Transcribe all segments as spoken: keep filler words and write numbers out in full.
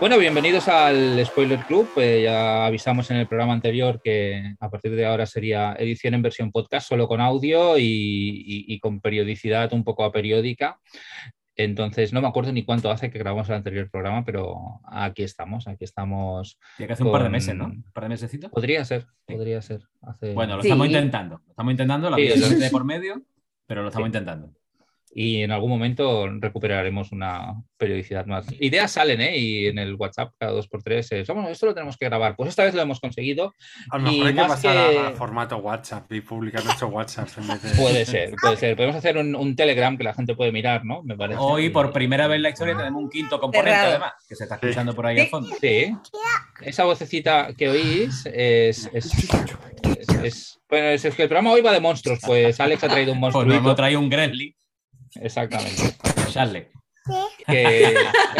Bueno, bienvenidos al Spoiler Club. Eh, ya avisamos en el programa anterior que a partir de ahora sería edición en versión podcast, solo con audio y, y, y con periodicidad un poco aperiódica. Entonces, no me acuerdo ni cuánto hace que grabamos el anterior programa, pero aquí estamos, aquí estamos. Tiene que hace con... un par de meses, ¿no? ¿Un par de mesecitos? Podría ser, sí. podría ser. Hace... Bueno, lo sí. estamos intentando. Lo estamos intentando, la vida sí, es de por medio, pero lo estamos sí. intentando. Y en algún momento recuperaremos una periodicidad más. Ideas salen, ¿eh? Y en el WhatsApp cada dos por tres es, bueno, esto lo tenemos que grabar. Pues esta vez lo hemos conseguido. A lo mejor y hay que más pasar que... a, a formato WhatsApp y publicar nuestro WhatsApp en vez de... Puede ser, puede ser. Podemos hacer un, un Telegram que la gente puede mirar, ¿no? Me parece. Hoy, por primera vez en la historia, tenemos un quinto componente, además, que se está escuchando por ahí al fondo. Sí. Esa vocecita que oís es... es, es, es bueno, es, es que el programa hoy va de monstruos. Pues Alex ha traído un monstruo. Pues nos hemos traído un Grizzly. Exactamente. Charlie. Que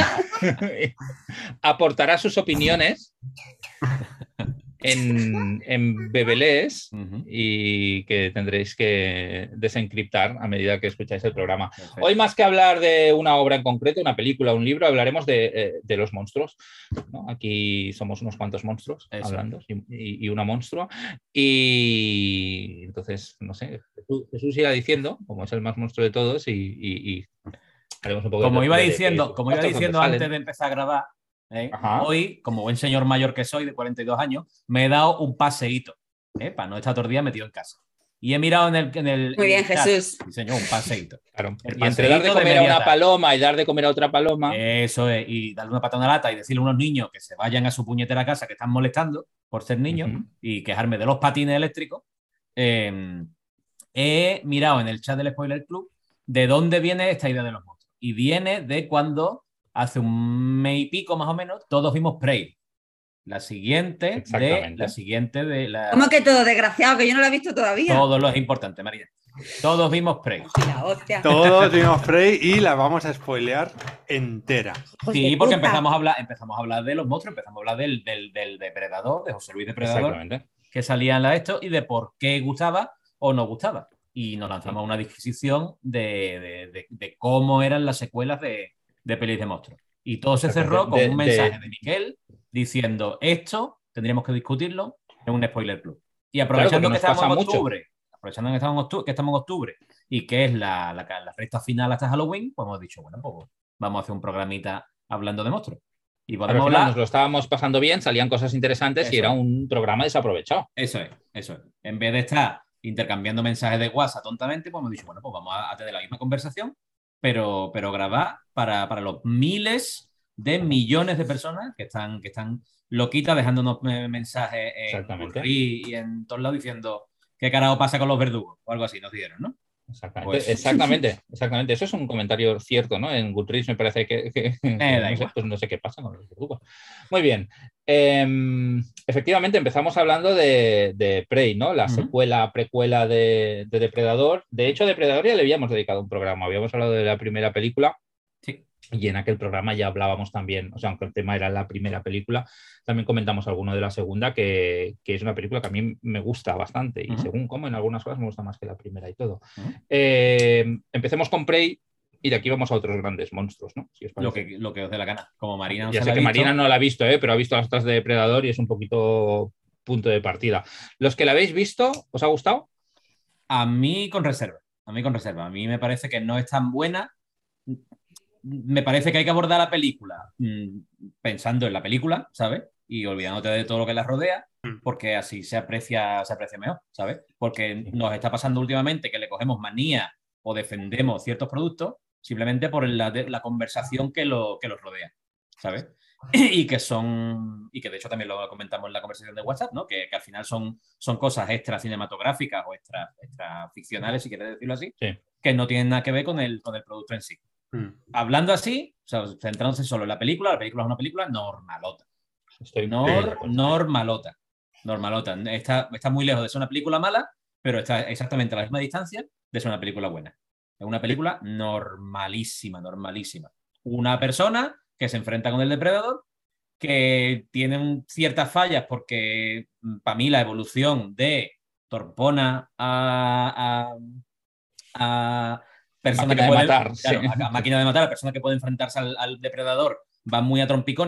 aportará sus opiniones en, en bebelés uh-huh. y que tendréis que desencriptar a medida que escucháis el programa. Perfecto. Hoy, más que hablar de una obra en concreto, una película, un libro, hablaremos de, de los monstruos, ¿no? Aquí somos unos cuantos monstruos Eso. hablando y, y, y una monstrua. Y entonces, no sé, Jesús, Jesús irá diciendo, como es el más monstruo de todos, y, y, y haremos un poco como de iba diciendo, como iba diciendo antes de empezar a grabar, ¿eh? Hoy, como buen señor mayor que soy, de cuarenta y dos años, me he dado un paseíto, ¿eh? Para no estar todo el día metido en casa. Y he mirado en el... En el Muy bien, en el Jesús. Sí, señor, un paseíto. Claro. Y entre dar de comer de a una paloma y dar de comer a otra paloma... Eso es, y darle una patada a una lata y decirle a unos niños que se vayan a su puñetera casa que están molestando por ser niños uh-huh. y quejarme de los patines eléctricos, eh, he mirado en el chat del Spoiler Club de dónde viene esta idea de los monstruos. Y viene de cuando... hace un mes y pico más o menos, todos vimos Prey. La siguiente de la siguiente de la... ¿Cómo que todo, desgraciado? Que yo no la he visto todavía. Todo lo es importante, María. Todos vimos Prey. Hostia, hostia. Todos vimos Prey y la vamos a spoilear entera. Sí, porque empezamos a hablar, empezamos a hablar de los monstruos, empezamos a hablar del, del, del Depredador, de José Luis Depredador, que salía en la esto y de por qué gustaba o no gustaba. Y nos lanzamos a una disquisición de, de, de, de cómo eran las secuelas de de pelis de monstruos. Y todo se cerró con de, un mensaje de... de Miquel diciendo esto tendríamos que discutirlo en un Spoiler Club. Y aprovechando claro, que, que estamos en octubre, mucho. aprovechando que estamos en octubre, que estamos en octubre y que es la, la, la recta final hasta Halloween, pues hemos dicho, bueno, pues vamos a hacer un programita hablando de monstruos. Y podemos hablar... hablar... Nos lo estábamos pasando bien, salían cosas interesantes eso y era un programa desaprovechado. Eso es, eso es. En vez de estar intercambiando mensajes de WhatsApp tontamente, pues hemos dicho, bueno, pues vamos a tener la misma conversación, pero, pero grabar para, para los miles de millones de personas que están, que están loquitas dejándonos mensajes en y, y en todos lados diciendo qué carajo pasa con los verdugos o algo así, nos dijeron, ¿no? Exactamente, pues... exactamente, exactamente. Eso es un comentario cierto, ¿no? En Goodreads me parece que, que, eh, que no, sé, pues no sé qué pasa con los verdugos. Muy bien. Eh, efectivamente, empezamos hablando de, de Prey, ¿no? La uh-huh. secuela, precuela de, de Depredador. De hecho, Depredador ya le habíamos dedicado un programa. Habíamos hablado de la primera película. Sí. Y en aquel programa ya hablábamos también, o sea, aunque el tema era la primera película, también comentamos alguno de la segunda, que, que es una película que a mí me gusta bastante y uh-huh. según cómo, en algunas cosas me gusta más que la primera y todo. Uh-huh. Eh, empecemos con Prey y de aquí vamos a otros grandes monstruos, ¿no? Si os lo, que, lo que os dé la gana. Como Marina no ya se sé la que ha Marina visto... no la ha visto, ¿eh? Pero ha visto las otras de Depredador y es un poquito punto de partida. ¿Los que la habéis visto, os ha gustado? A mí con reserva. A mí con reserva. A mí me parece que no es tan buena... Me parece que hay que abordar la película mmm, pensando en la película, ¿sabes? Y olvidándote de todo lo que la rodea, porque así se aprecia, se aprecia mejor, ¿sabes? Porque nos está pasando últimamente que le cogemos manía o defendemos ciertos productos simplemente por la, la conversación que, lo, que los rodea, ¿sabes? Y que son, y que de hecho también lo comentamos en la conversación de WhatsApp, ¿no? Que, que al final son, son cosas extra cinematográficas o extra, extra ficcionales, si quieres decirlo así, sí. que no tienen nada que ver con el, con el producto en sí. Mm. Hablando así, o sea, centrándose solo en la película, la película es una película normalota. Estoy Nor, normalota. Normalota. Está, está muy lejos de ser una película mala, pero está exactamente a la misma distancia de ser una película buena. Es una película normalísima, normalísima. Una persona que se enfrenta con el depredador, que tiene ciertas fallas porque para mí la evolución de Torpona a... a, a persona máquina que puede, de matar, claro, sí. a, a máquina de matar, a persona que puede enfrentarse al, al depredador, va muy a trompicones,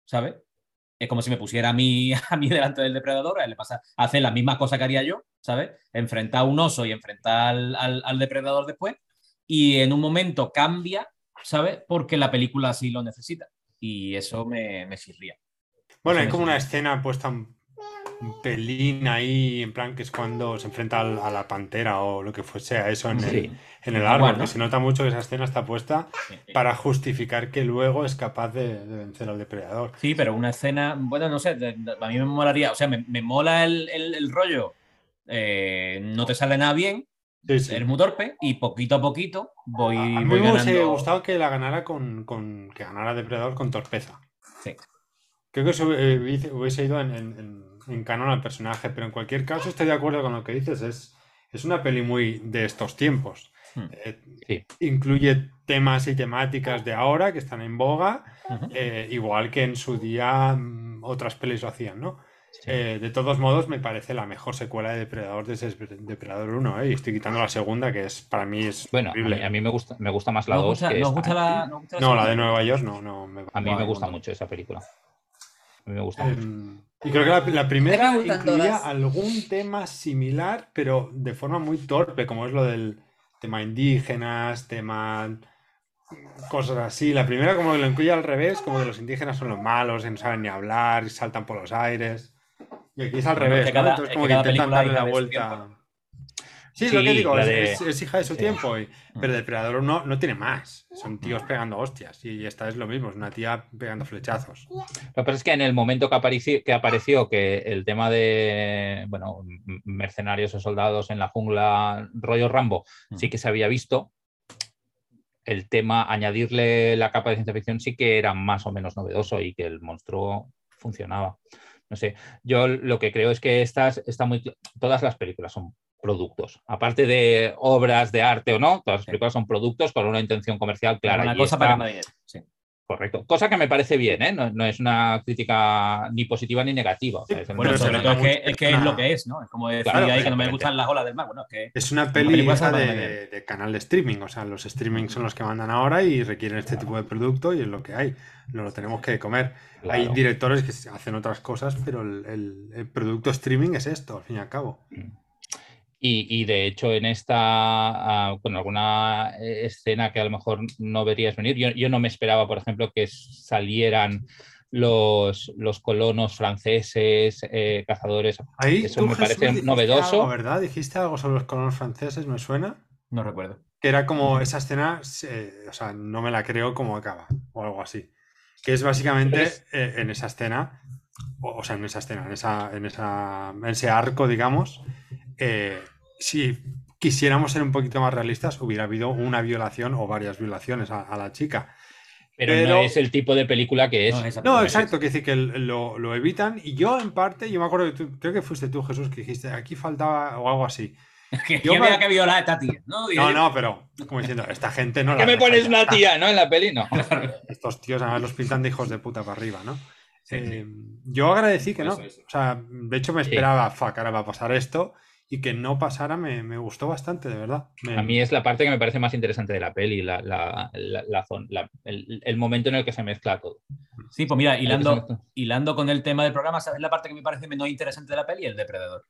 ¿sabes? Es como si me pusiera a mí, a mí delante del depredador, a él le pasa a hacer las mismas cosas que haría yo, ¿sabes? Enfrentar a un oso y enfrentar al, al, al depredador después, y en un momento cambia, ¿sabes? Porque la película así lo necesita. Y eso me, me chirría. Bueno, Eso hay me como chirría. una escena puesta un, un pelín ahí, en plan que es cuando se enfrenta al- a la pantera o lo que fuese a eso en el, Sí. en el Igual, árbol, ¿no? que se nota mucho que esa escena está puesta Sí, sí. para justificar que luego es capaz de, de vencer al depredador. Sí, pero una escena, bueno, no sé, de- de- a mí me molaría, o sea, me, me mola el, el- el rollo, eh, no te sale nada bien, Sí, sí. eres muy torpe y poquito a poquito voy, A, a mí voy me hubiese ganando. gustado que la ganara con, con- que ganara depredador con torpeza. Sí. Creo que eso eh, hubiese, hubiese ido en, en- en- en canon al personaje, pero en cualquier caso estoy de acuerdo con lo que dices. Es, es una peli muy de estos tiempos. Hmm. Eh, Sí. incluye temas y temáticas de ahora que están en boga, Ujú. eh, igual que en su día mm, otras pelis lo hacían, ¿no? Sí. Eh, de todos modos, me parece la mejor secuela de Depredador desde Depredador uno, ¿eh? Y estoy quitando la segunda, que es para mí es Bueno, a mí, horrible. a mí me gusta, me gusta más la ¿No os dos gusta, que ¿no os esta, gusta ¿eh? la, ¿no os gusta la No, la de segunda? Nueva York no, no me A mí Guau, me un gusta montón. mucho esa película. A mí me gusta Eh, mucho. y creo que la, la A mí primera me gustan incluía todas. algún tema similar, pero de forma muy torpe, como es lo del tema indígenas, tema cosas así. La primera como que lo incluye al revés, como que los indígenas son los malos, y no saben ni hablar, y saltan por los aires. Y aquí es al Bueno, es revés, que ¿no? cada, Entonces es como que que cada intentan película es darle hija la de su tiempo, vuelta. ¿no? Sí, lo que Sí, digo, la es, de... es- es hija de su sí. tiempo, y- pero Mm. Depredador no, no tiene más. Son tíos pegando hostias, y esta es lo mismo, es una tía pegando flechazos. Lo que pasa es que en el momento que apareció, que apareció que el tema de, bueno, m- mercenarios o soldados en la jungla, rollo Rambo, sí que se había visto. El tema, añadirle la capa de ciencia ficción sí que era más o menos novedoso y que el monstruo funcionaba. No sé, yo lo que creo es que estas, está muy, todas las películas son productos. Aparte de obras de arte o no, todas las Sí. películas son productos con una intención comercial clara. Una Y cosa esta, para ganar dinero. Sí. correcto. Cosa que me parece bien, ¿eh? No, no es una crítica ni positiva ni negativa. O sea, es el Bueno, Pero se sobre momento todo nota es que, mucho es que que es es lo una- que es, ¿no? Es como decir Claro, ahí que no me exactamente. gustan las olas del mar. Bueno, es que Es una una peli película hija son para ganar dinero. de, de canal de streaming, o sea, los streaming son los que mandan ahora y requieren este tipo de producto y es lo que hay, nos lo tenemos que comer. Claro. Hay directores que hacen otras cosas, pero el, el- el producto streaming es esto, al fin y al cabo. Y, y de hecho, en esta, uh, con alguna escena que a lo mejor no verías venir, yo, yo no me esperaba, por ejemplo, que salieran los, los colonos franceses, eh, cazadores. Ahí Eso tú, me Jesús, parece dijiste novedoso. algo, ¿verdad? Dijiste algo sobre los colonos franceses, me suena. No recuerdo. Que era como esa escena, eh, o sea, no me la creo cómo acaba, o algo así. Que es básicamente Pues- eh, en esa escena, o, o sea, en esa escena, en, esa, en, esa, en ese arco, digamos, eh, si quisiéramos ser un poquito más realistas, hubiera habido una violación o varias violaciones a, a la chica. Pero, Pero- no es el tipo de película que es. No es esa No, película. exacto, que decir que lo, lo evitan. Y yo, en parte, yo me acuerdo que tú, creo que fuiste tú, Jesús, que dijiste aquí faltaba o algo así. Que, Yo que me- había que violar a esta tía, ¿no? Dije No, yo. no, pero como diciendo, esta gente no la ¿Qué me deja pones ya una está. tía, no? En la peli, no. Estos tíos además los pintan de hijos de puta para arriba, ¿no? Sí, Eh, sí. yo agradecí que no. Eso, eso. O sea, de hecho me Sí. esperaba, fuck, ahora va a pasar esto. Y que no pasara me, me gustó bastante, de verdad. Me- A mí es la parte que me parece más interesante de la peli, la, la, la, la zon- la- el, el momento en el que se mezcla todo. Sí, pues mira, El que se hilando, mezcla- hilando con el tema del programa, ¿sabes la parte que me parece menos interesante de la peli? El depredador.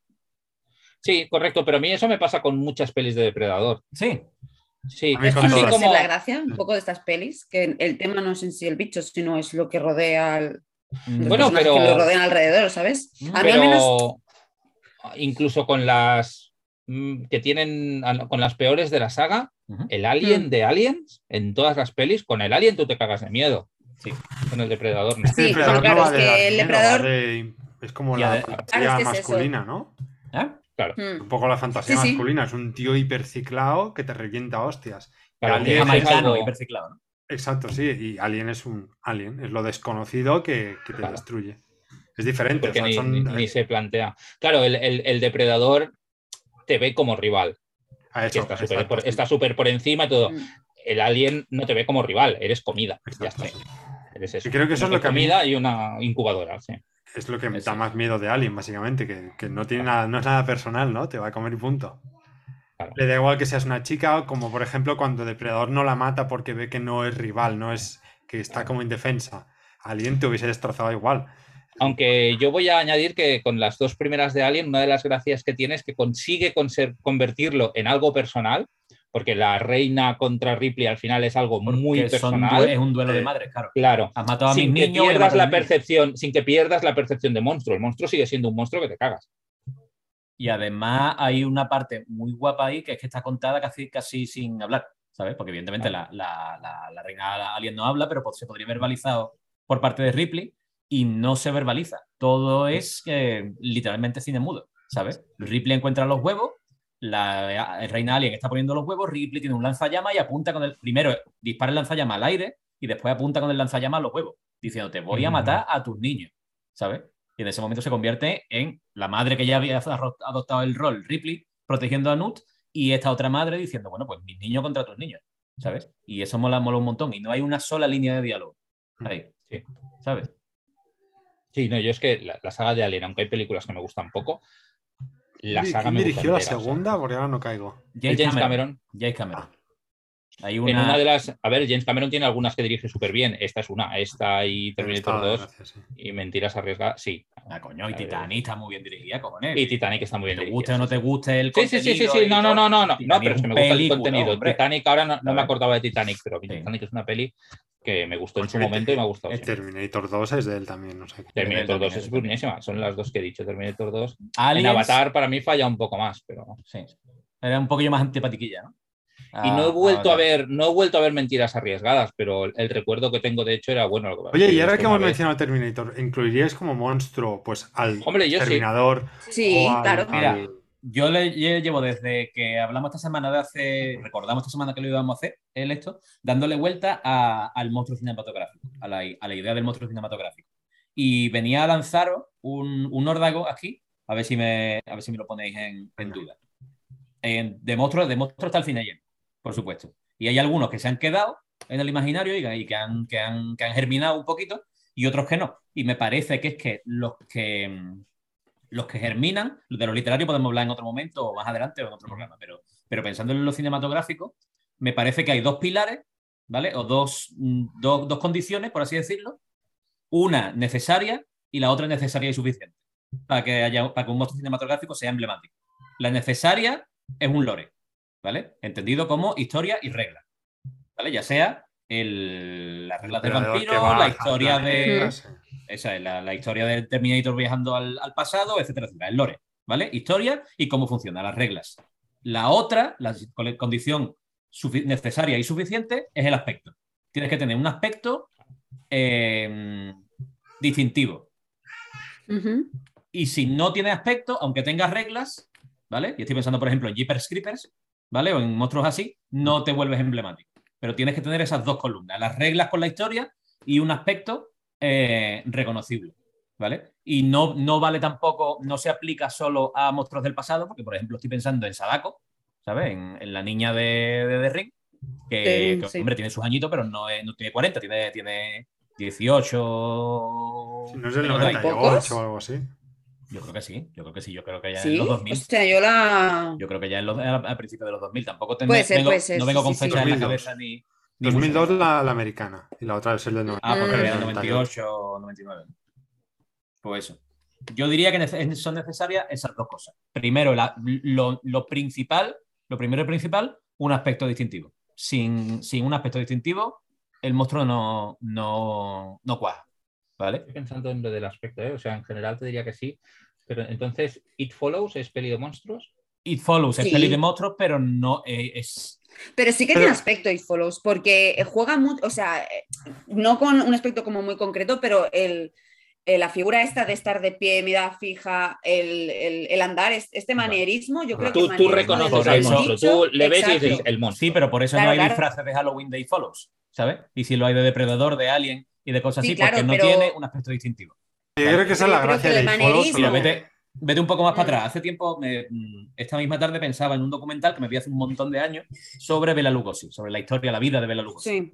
Sí, correcto, pero a mí eso me pasa con muchas pelis de Depredador. Sí. Sí, A mí Es con que así suele todas. ser como... la gracia un poco de estas pelis, que el tema no es en sí el bicho, sino es lo que rodea al, los Bueno, personajes pero- que lo rodean alrededor, ¿sabes? Mm, A mí al menos Pero incluso con las mm, que tienen, con las peores de la saga, Ujú. el Alien Mm. de Aliens, en todas las pelis, con el Alien tú te cagas de miedo. Sí. Con el Depredador no. Es que el Sí, depredador pero claro, no va es de que dar el miedo, depredador- va de- es como Y la ade- fantasía Claro, es que es masculina, ¿no? ¿Eh? Claro. mm, Un poco la fantasía Sí, sí. masculina. Es un tío hiperciclado que te revienta a hostias. Claro, Alien que es Jamaicano, algo- hiperciclado, ¿no? Exacto, sí. Y Alien es un Alien. Es lo desconocido que, que te Claro. destruye. Es diferente. Porque o sea, ni, son- ni- ni se plantea. Claro, el, el- el Depredador te ve como rival, a que eso, está súper exacto, por, sí. está súper por encima y todo. mm. El Alien no te ve como rival, eres comida. Ya Exacto, está. sí. Eres eso. Y creo que eso es Una lo que a mí- comida y una incubadora, sí. Es lo que me Eso. da más miedo de Alien, básicamente, que, que no tiene nada, no es nada personal, ¿no? Te va a comer y punto. Claro. Le da igual que seas una chica, como por ejemplo cuando Depredador no la mata porque ve que no es rival, no es que está como indefensa. Alien te hubiese destrozado igual. Aunque yo voy a añadir que con las dos primeras de Alien, una de las gracias que tiene es que consigue convertirlo en algo personal, porque la reina contra Ripley al final es algo Porque muy personal. Es un duelo de madres, claro. Claro. Has matado a sin mis que niños pierdas la percepción, sin que pierdas la percepción de monstruo. El monstruo sigue siendo un monstruo que te cagas. Y además hay una parte muy guapa ahí que es que está contada casi, casi sin hablar, ¿sabes? Porque evidentemente la, la, la, la reina Alien no habla, pero se podría verbalizado por parte de Ripley. Y no se verbaliza. Todo es eh, literalmente cine mudo, ¿sabes? Ripley encuentra los huevos, la reina Alien está poniendo los huevos, Ripley tiene un lanzallamas y apunta con el... Primero dispara el lanzallamas al aire y después apunta con el lanzallamas a los huevos, diciendo, te voy a matar a tus niños, ¿sabes? Y en ese momento se convierte en la madre que ya había adoptado el rol, Ripley, protegiendo a Newt, y esta otra madre diciendo, bueno, pues mis niños contra tus niños, ¿sabes? Y eso mola, mola un montón. Y no hay una sola línea de diálogo ahí, sí. ¿sabes? Sí, no, yo es que la, la saga de Alien, aunque hay películas que me gustan poco, la saga ¿Quién me dirigió gusta la entera, segunda? o sea. Porque ahora no caigo. James, James Cameron. Cameron. James Cameron. Hay una... En una de las... A ver, James Cameron tiene algunas que dirige súper bien. Esta es una. Esta y Terminator dos. Gracias, sí. Y Mentiras Arriesgadas. Sí. Ah, coño, y Titanic está muy bien dirigida, cojones. Y Titanic está muy bien te dirigida. Te guste o no te guste el sí, contenido. Sí, sí, sí, sí. No, no, no, no. No, no pero es que me gusta película, el contenido. Hombre. Titanic, ahora no, no me acordaba de Titanic, pero sí. Titanic es una peli que me gustó pues en su momento y me ha gustado. El Terminator dos es de él también, no sé. Terminator dos es buenísima. Son las dos que he dicho. Terminator dos. Aliens, en Avatar para mí falla un poco más, pero... Sí. Era un poquillo más antipatiquilla, ¿no? Y no he vuelto a, a ver, no he vuelto a ver Mentiras Arriesgadas, pero el recuerdo que tengo de hecho era bueno. Lo que Oye, y ahora que hemos mencionado Terminator, ¿incluiríais como monstruo pues al Hombre, yo Terminador? Sí, al, claro. Al... Mira, yo le llevo desde que hablamos esta semana de hace, recordamos esta semana que lo íbamos a hacer, el esto, dándole vuelta a, al monstruo cinematográfico, a la, a la idea del monstruo cinematográfico. Y venía a lanzaros un, un órdago aquí, a ver si me, a ver si me lo ponéis en, en duda. En, de monstruos de monstruo está el cine lleno, por supuesto. Y hay algunos que se han quedado en el imaginario y, y que, han, que, han, que han germinado un poquito y otros que no. Y me parece que es que los que... los que germinan, de los literarios podemos hablar en otro momento o más adelante o en otro programa, pero, pero pensando en lo cinematográfico, me parece que hay dos pilares, ¿vale? O dos, dos, dos condiciones, por así decirlo. Una necesaria y la otra necesaria y suficiente para que, haya, para que un monstruo cinematográfico sea emblemático. La necesaria es un lore, ¿vale? Entendido como historia y regla, ¿vale? Ya sea el, las reglas del vampiro, la historia de... Esa es la, la historia del Terminator viajando al, al pasado, etcétera, etcétera. El lore, ¿vale? Historia y cómo funcionan las reglas. La otra, la condición necesaria y suficiente, es el aspecto. Tienes que tener un aspecto eh, distintivo. Uh-huh. Y si no tiene aspecto, aunque tengas reglas, ¿vale? Y estoy pensando, por ejemplo, en Jeepers Creepers, ¿vale? O en monstruos así, no te vuelves emblemático. Pero tienes que tener esas dos columnas, las reglas con la historia y un aspecto Eh, reconocible, ¿vale? Y no, no vale tampoco, no se aplica solo a monstruos del pasado, porque por ejemplo estoy pensando en Sadako, ¿sabes? En, en la niña de, de The Ring, que, sí, que sí. hombre, tiene sus añitos, pero no, es, no tiene cuarenta, tiene, tiene dieciocho... Si no es del noventa y ocho o algo así. Yo creo que sí, yo creo que sí, yo creo que ya ¿Sí? en los dos mil. O sea, yo la... Yo creo que ya en los, al principio de los dos mil, tampoco tengo, puede ser, vengo, puede ser, no vengo sí, con sí, fecha sí. en la cabeza ni... dos mil dos la, la americana y la otra es el del noventa. Ah, porque era el noventa y ocho o noventa y nueve. Pues eso. Yo diría que son necesarias esas dos cosas. Primero, la, lo, lo principal, lo primero y principal, un aspecto distintivo. Sin, sin un aspecto distintivo, el monstruo no, no, no cuaja. ¿Vale? Estoy pensando en lo del aspecto, ¿eh? O sea, en general te diría que sí. Pero entonces, ¿It Follows es peli de monstruos? It Follows sí. Es peli de monstruos, pero no eh, es... Pero sí que tiene aspecto It Follows, porque juega mucho, o sea, no con un aspecto como muy concreto, pero el, el, la figura esta de estar de pie, mirada fija, el, el, el andar, este manierismo, yo creo tú, que... Tú reconoces al monstruo, tú le ves exacto. Y dices el monstruo. Sí, pero por eso claro, no hay claro. disfraces de Halloween de It Follows, ¿sabes? Y si lo hay de Depredador, de Alien y de cosas sí, así, claro, porque no pero... tiene un aspecto distintivo. Yo ¿vale? Creo que esa es la gracia de It Follows. Mira, vete, vete un poco más mm. para atrás. Hace tiempo, me, esta misma tarde pensaba en un documental que me vi hace un montón de años sobre Bela Lugosi, sobre la historia, la vida de Bela Lugosi. Sí.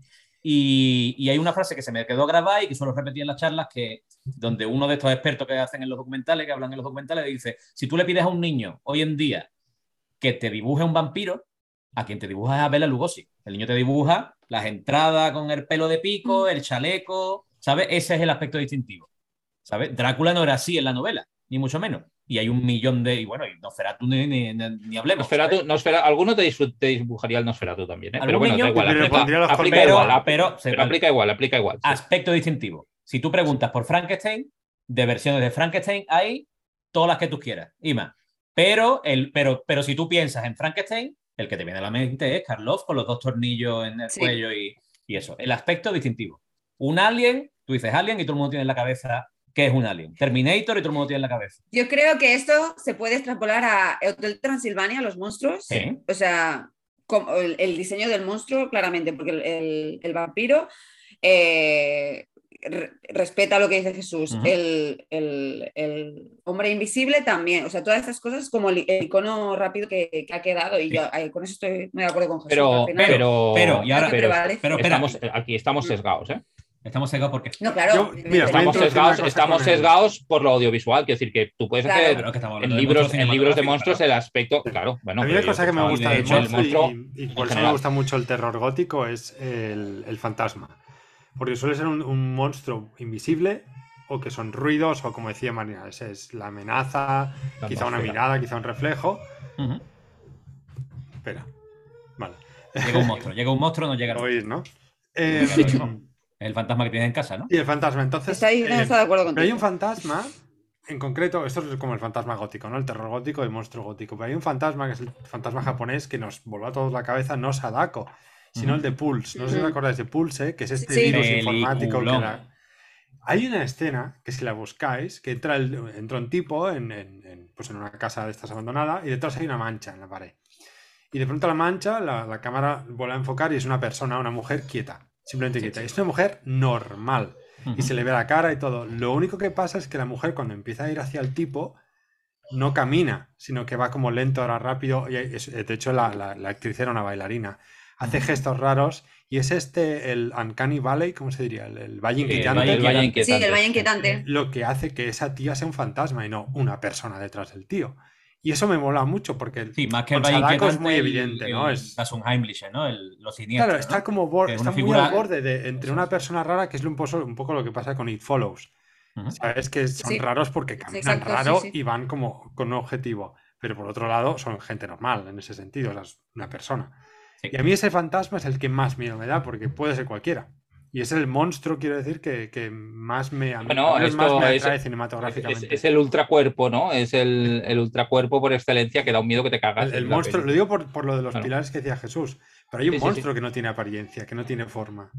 Y, y hay una frase que se me quedó grabada y que suelo repetir en las charlas, que donde uno de estos expertos que hacen en los documentales, que hablan en los documentales, dice, si tú le pides a un niño hoy en día que te dibuje un vampiro, a quien te dibuja es a Bela Lugosi. El niño te dibuja las entradas con el pelo de pico, el chaleco, ¿sabes? Ese es el aspecto distintivo, ¿sabes? Drácula no era así en la novela, ni mucho menos. Y hay un millón de... Y bueno, y Nosferatu ni, ni, ni, ni hablemos. Nosferatu, Nosferatu, alguno te, te dibujaría el Nosferatu también, ¿eh? Pero bueno, niño, da igual. pero Aplica, pondría los aplica pero, igual. Aplica, pero, pero vale. aplica igual, aplica igual. Sí. Aspecto distintivo. Si tú preguntas por Frankenstein, de versiones de Frankenstein hay todas las que tú quieras y más. Pero, el, pero, pero si tú piensas en Frankenstein, el que te viene a la mente es Karloff con los dos tornillos en el sí. cuello y, y eso. El aspecto distintivo. Un alien, tú dices alien y todo el mundo tiene en la cabeza qué es un alien. Terminator y todo el mundo tiene en la cabeza. Yo creo que esto se puede extrapolar a Hotel Transilvania, los monstruos. Sí. O sea, como el, el diseño del monstruo, claramente, porque el, el, el vampiro... Eh, respeta lo que dice Jesús. Uh-huh. el, el, el hombre invisible también, o sea, todas estas cosas como el, el icono rápido que, que ha quedado y sí. yo eh, con eso estoy muy de acuerdo con Jesús. Pero, final, pero, pero, y ahora, pero, pero estamos, aquí estamos sesgados, ¿eh? Estamos sesgados porque no, claro, yo, mira, estamos sesgados, estamos sesgados por lo audiovisual, quiero decir que tú puedes claro, hacer claro, que en libros, en libros de monstruos claro. el aspecto, claro, bueno. A mí una cosa que me gusta del monstruo, monstruo y, y por eso me gusta mucho el terror gótico es el, el fantasma. Porque suele ser un, un monstruo invisible o que son ruidos o como decía Marina, esa es la amenaza, la quizá una mirada, quizá un reflejo. Uh-huh. Espera, vale. Llega un monstruo, llega un monstruo, no llega Lo oís, ¿no? Eh, es el fantasma que tienes en casa, ¿no? Y el fantasma, entonces... Está ahí, no eh, está de acuerdo contigo. Pero hay un fantasma, en concreto, esto es como el fantasma gótico, ¿no? El terror gótico y el monstruo gótico. Pero hay un fantasma, que es el fantasma japonés, que nos voló a todos la cabeza, no Sadako, sino uh-huh. el de Pulse. No sé si os acordáis de Pulse, que es este sí. virus Peliculón. informático que era... Hay una escena, que si la buscáis, que entra, el, entra un tipo en, en, en, pues en una casa de estas abandonada y detrás hay una mancha en la pared. Y de pronto la mancha, la, la cámara vuelve a enfocar y es una persona, una mujer quieta. Simplemente quieta. Y es una mujer normal. Uh-huh. Y se le ve la cara y todo. Lo único que pasa es que la mujer cuando empieza a ir hacia el tipo no camina, sino que va como lento, ahora rápido. Y es, de hecho la, la, la actriz era una bailarina. Hace gestos raros y es este, el Uncanny Valley, ¿cómo se diría? El, el Valle Inquietante. El, el Valle Inquietante. Sí, el Valle Inquietante. Lo que hace que esa tía sea un fantasma y no una persona detrás del tío. Y eso me mola mucho porque sí, más que el Valle Inquietante es muy evidente, el, ¿no? El, es das un Heimlich, ¿no? El, lo siniestro, claro, está ¿no? como borde, está muy figura... al borde de entre una persona rara, que es un poco, un poco lo que pasa con It Follows. Uh-huh. Sabes que son sí. raros porque caminan sí, exacto, raro sí, sí. y van como con un objetivo. Pero por otro lado son gente normal en ese sentido, o sea, es una persona. Sí. Y a mí ese fantasma es el que más miedo me da porque puede ser cualquiera. Y es el monstruo, quiero decir, que, que más me, bueno, a mí más me atrae es, cinematográficamente. Es, es el ultracuerpo, ¿no? Es el, el ultracuerpo por excelencia que da un miedo que te cagas. El, el monstruo, lo digo por, por lo de los bueno. pilares que decía Jesús, pero hay un sí, monstruo sí, sí. que no tiene apariencia, que no tiene forma.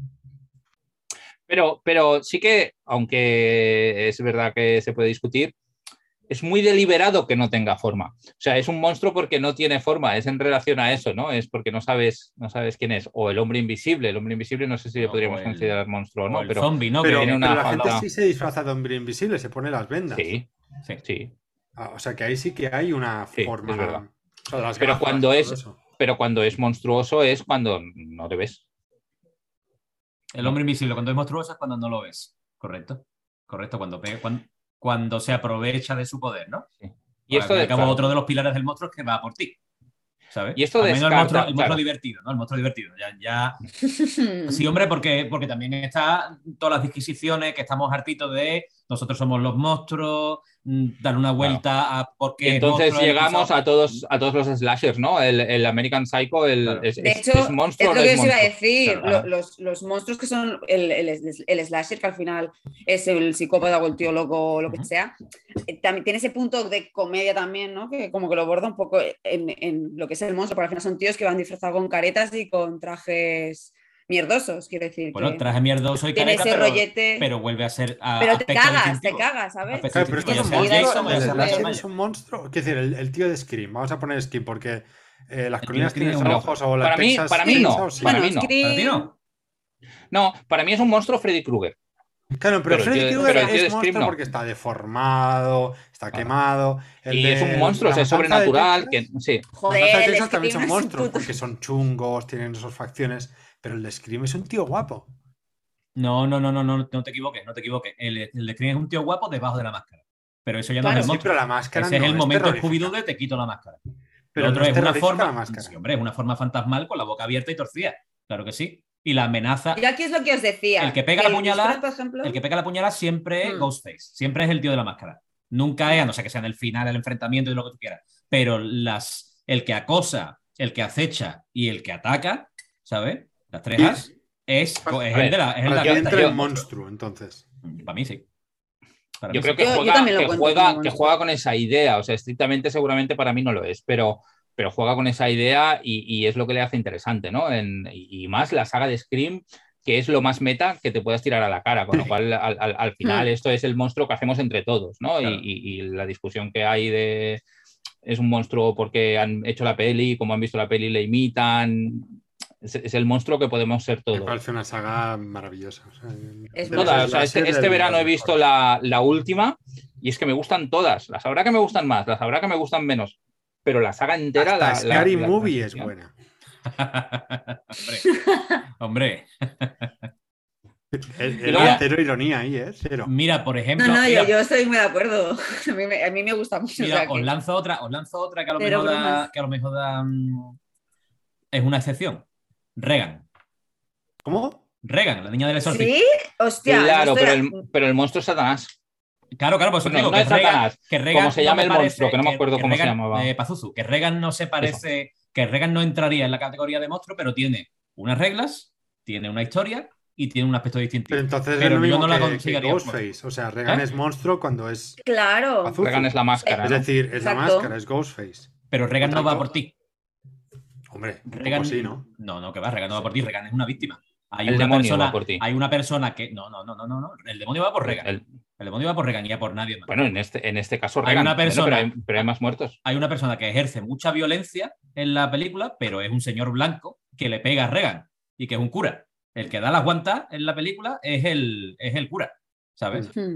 Pero, pero sí que, aunque es verdad que se puede discutir, es muy deliberado que no tenga forma. O sea, es un monstruo porque no tiene forma, es en relación a eso, ¿no? Es porque no sabes, no sabes quién es. O el hombre invisible. El hombre invisible no sé si le no, podríamos el, considerar monstruo o no. O el pero zombie, ¿no? Pero, tiene pero una la falta... gente sí se disfraza de hombre invisible, se pone las vendas. Sí, sí, sí. Ah, o sea, que ahí sí que hay una sí, forma. Es verdad. O sea, las pero, gafas, cuando es, eso. pero cuando es monstruoso es cuando no te ves. El hombre invisible cuando es monstruoso es cuando no lo ves. Correcto. Correcto, cuando, cuando, cuando se aprovecha de su poder, ¿no? Sí. Y esto de de, cabo, claro. otro de los pilares del monstruo es que va por ti, ¿sabes? Y esto de el monstruo, el monstruo claro. divertido, ¿no? El monstruo divertido. Ya, ya... sí, hombre, porque, porque también está todas las disquisiciones que estamos hartitos de nosotros somos los monstruos, dar una vuelta claro. a por qué. Y entonces llegamos a todos, a todos los slashers, ¿no? El, el American Psycho, el, claro. es, de es, hecho, es monstruo. es lo que es os iba a monstruo. decir. Claro. Los, los monstruos que son el, el, el slasher, que al final es el psicópata o el tío loco o lo que uh-huh. sea, también tiene ese punto de comedia también, ¿no? Que como que lo borda un poco en, en lo que es el monstruo, porque al final son tíos que van disfrazados con caretas y con trajes mierdosos, quiero decir. Bueno, que traje mierdoso y careta, ese pero, rollete... pero vuelve a ser a, pero te cagas, distintivo. te cagas, ¿sabes? Claro, pero esto es un monstruo, el slasher es un monstruo. Quiero decir, el, el tío de Scream, vamos a poner Scream porque eh, las colinas tienen ojos o la para Texas... Mí, para mí no, sí. para bueno, mí no. Scream... ¿Para ti no? No, para mí es un monstruo Freddy Krueger. Claro, pero, pero Freddy Krueger es monstruo no. porque está deformado, está quemado. El y de, es un monstruo, es sobrenatural. Que, sí. Joder, las el Texas también son es monstruos puto... porque son chungos, tienen esas facciones. Pero el de Scream es un tío guapo. No, no, no, no, no, no te equivoques, no te equivoques. El, el de Scream es un tío guapo debajo de la máscara. Pero eso ya claro, no es el sí, monstruo. pero la máscara Ese no es el es momento Scooby-Doo de te quito la máscara. Pero el otro no es, es una forma, la máscara. Sí, hombre, es una forma fantasmal con la boca abierta y torcida. Claro que sí. Y la amenaza... Y aquí es lo que os decía. El que pega que la puñalada, Discord, por ejemplo... el que pega la puñalada siempre es Mm. Ghostface. Siempre es el tío de la máscara. Nunca es, a no ser que sea en el final, el enfrentamiento y lo que tú quieras. Pero las, el que acosa, el que acecha y el que ataca, ¿sabes? Las tres Sí. As es, es A el ver, de la... Es el Para de ti la- entra yo- el monstruo, entonces. Para mí sí. Para Yo mí creo sí. que Yo- yo juega, también lo que, cuento juega, como que monstruo. juega con esa idea, o sea, estrictamente seguramente para mí no lo es, pero, pero juega con esa idea y, y es lo que le hace interesante, ¿no? En, y, y más la saga de Scream, que es lo más meta que te puedas tirar a la cara, con lo cual al, al, al final esto es el monstruo que hacemos entre todos, ¿no? Claro. Y, y, y la discusión que hay de es un monstruo porque han hecho la peli, como han visto la peli le imitan, es, es el monstruo que podemos ser Me todos. parece una saga maravillosa. O sea, Es de muy Todas, los o sea, este, slasher este de verano los he visto mejores. la, la última y es que me gustan todas. Las habrá que me gustan más, las habrá que me gustan menos. Pero la saga entera, Hasta la, la, Scary la Movie es transición. buena. hombre, hombre. Es- Y Era luego- cero ironía ahí, ¿eh? Cero. Mira, por ejemplo... No, no, mira, yo, yo estoy muy de acuerdo. A mí me, a mí me gusta mucho. mira, o sea que- os lanzo otra, os lanzo otra que a lo Pero mejor da, bromas. que a lo mejor da, mm, es una excepción. Regan. ¿Cómo? Regan, la niña del exorcista. ¿Sí? Hostia. no Claro, estoy pero de- el, pero el monstruo es Satanás. Claro, claro, pues Bueno, digo no que es Regan, Satanás, que Regan como se no llama me el parece- monstruo, que no me acuerdo cómo se Regan, llamaba. eh, Pazuzu, que Regan no se parece, que Regan no entraría en la categoría de monstruo, pero tiene unas reglas, tiene una historia y tiene un aspecto distintivo. Pero entonces Pero es lo yo mismo no la que, que consideraría Ghostface. O sea, Regan ¿Eh? es monstruo cuando es Claro. Pazuzu. Regan es la máscara, Es ¿no? decir, es la Exacto. máscara, es Ghostface. Pero Regan Por no va tanto- por ti. Hombre, un Regan, poco sí, ¿no? no, no, que va, Regan no va por ti, Regan es una víctima. Hay El una demonio persona, va por ti. hay una persona que. No, no, no, no, no, no. El demonio va por Regan. El- El demonio va por Regan y ya por nadie más. bueno, en este, en este caso Hay Regan. una Bueno, persona- pero, hay, pero hay más muertos. Hay una persona que ejerce mucha violencia en la película, pero es un señor blanco que le pega a Regan y que es un cura. El que da las guantas en la película es el, es el cura, ¿sabes? Hmm.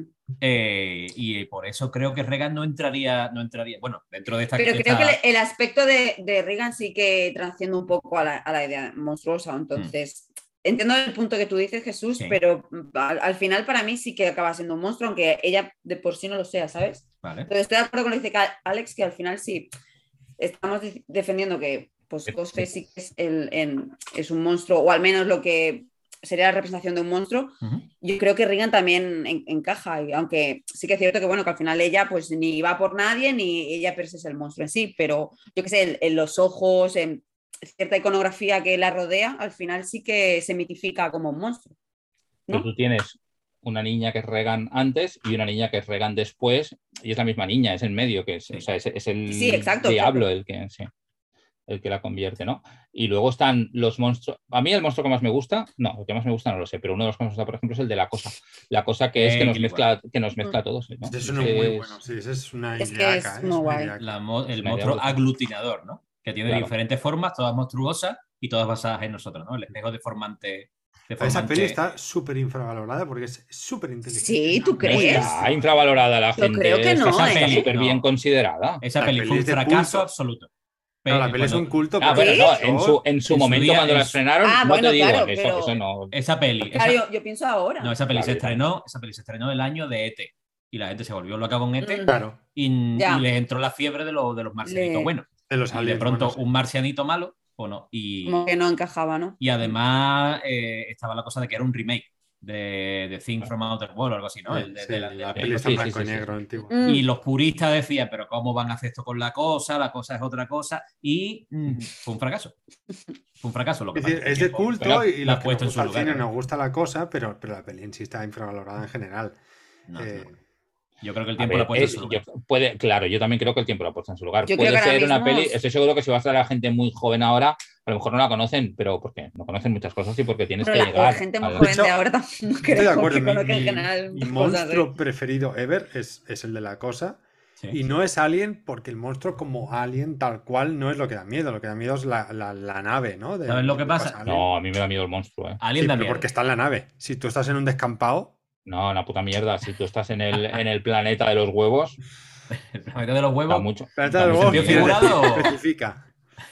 Eh, y por eso creo que Regan no entraría, no entraría. Bueno, dentro de esta. Pero de creo esta- que el aspecto de, de Regan sí que transciende un poco a la, a la idea monstruosa. Entonces, entiendo el punto que tú dices, Jesús, Sí. pero al, al final para mí sí que acaba siendo un monstruo, aunque ella de por sí no lo sea, ¿sabes? Vale. Pero estoy de acuerdo con lo que dice Ca- Alex, que al final sí estamos de- defendiendo que pues, Ghostface sí que es, el, en- es un monstruo, o al menos lo que sería la representación de un monstruo. Ujú. Yo creo que Regan también en- encaja, y aunque sí que es cierto que, bueno, que al final ella pues ni va por nadie, ni ella per se es el monstruo en sí, pero yo qué sé, en, en los ojos, en cierta iconografía que la rodea, al final sí que se mitifica como un monstruo. Pero ¿no? tú tienes una niña que es Regan antes y una niña que es Regan después, y es la misma niña, es en medio, que es, Sí. o sea, es, es el Sí, exacto, diablo exacto. el que, sí, el que la convierte, ¿no? Y luego están los monstruos. A mí el monstruo que más me gusta, no, el que más me gusta no lo sé, pero uno de los que más me gusta, por ejemplo, es el de la cosa. La cosa que es Eh, que nos que mezcla, que nos mezcla a todos. ¿no? Ese es uno Ese muy es- bueno, sí, ese es una Es que ideaca, es ¿eh? muy una guay. ideaca. La mo- el Una monstruo idea brutal. aglutinador, ¿no? Que tiene Claro. diferentes formas, todas monstruosas y todas basadas en nosotros, ¿no? El espejo deformante. Esa deformante- peli está súper infravalorada porque es súper inteligente. Sí, ¿tú Muy crees? Está infravalorada la Yo gente. creo que no, está ¿eh? súper bien No. considerada. Esa La peli peli fue un es de fracaso culto. absoluto. No, la Pe- peli es cuando- un culto. Ah, porque bueno, no, yo- en su, en su en su momento día, cuando en la su- estrenaron, Ah, no bueno, te digo, claro, eso, pero- eso no. Esa peli. Claro, esa- yo, yo pienso ahora. No, esa peli Claro, se yo también. estrenó, esa peli se estrenó el año de E T y la gente se volvió loca con E T Mm. Claro, y, Ya. y les entró la fiebre de, lo- de los marcianitos Le- buenos. de los Y de aliens. pronto bueno, sí. un marcianito malo o no. Y, Como que no encajaba, ¿no? y además eh, estaba la cosa de que era un remake de, de Thing from Outer World o algo así, ¿no? El de- Sí, de la- de la la peli película. está en Sí, sí, blanco sí, y sí. negro, antiguo. Mm. Y los puristas decían, pero ¿cómo van a hacer esto con la cosa? La cosa es otra cosa. Y mm, fue un fracaso. Fue un fracaso. Lo que Es decir, pasa es que de por- culto la- y la lo ha que puesto en nos su gusta al lugar, cine ¿no? nos gusta la cosa, pero, pero la peli en sí está infravalorada en general. No, Eh, no. Yo creo que el A tiempo ver, la ha puesto es- en su lugar. yo- puede, claro, yo también creo que el tiempo lo ha puesto en su lugar. Yo creo puede que ahora ser una mismo peli, es- estoy seguro que si vas a traer a gente muy joven ahora, a lo mejor no la conocen, pero porque no conocen muchas cosas y porque tienes Bueno, que la, llegar. la gente muy al- joven Escucha, de ahora tampoco Estoy de creo acuerdo. que Mi, conozca en mi- general mi cosas, monstruo ¿eh? preferido ever es, es el de la cosa. Sí. Y no es Alien porque el monstruo como Alien tal cual no es lo que da miedo. Lo que da miedo es la, la- la nave, ¿no? De- ¿Sabes lo que de pasa? Alien. No, a mí me da miedo el monstruo, ¿eh? Alien Sí, da pero miedo. porque está en la nave. Si tú estás en un descampado, No, una puta mierda. Si tú estás en el, en el planeta de los huevos, El planeta de los da huevos. mucho. planeta da de mucho huevos, sentido miedo. figurado o- especifica.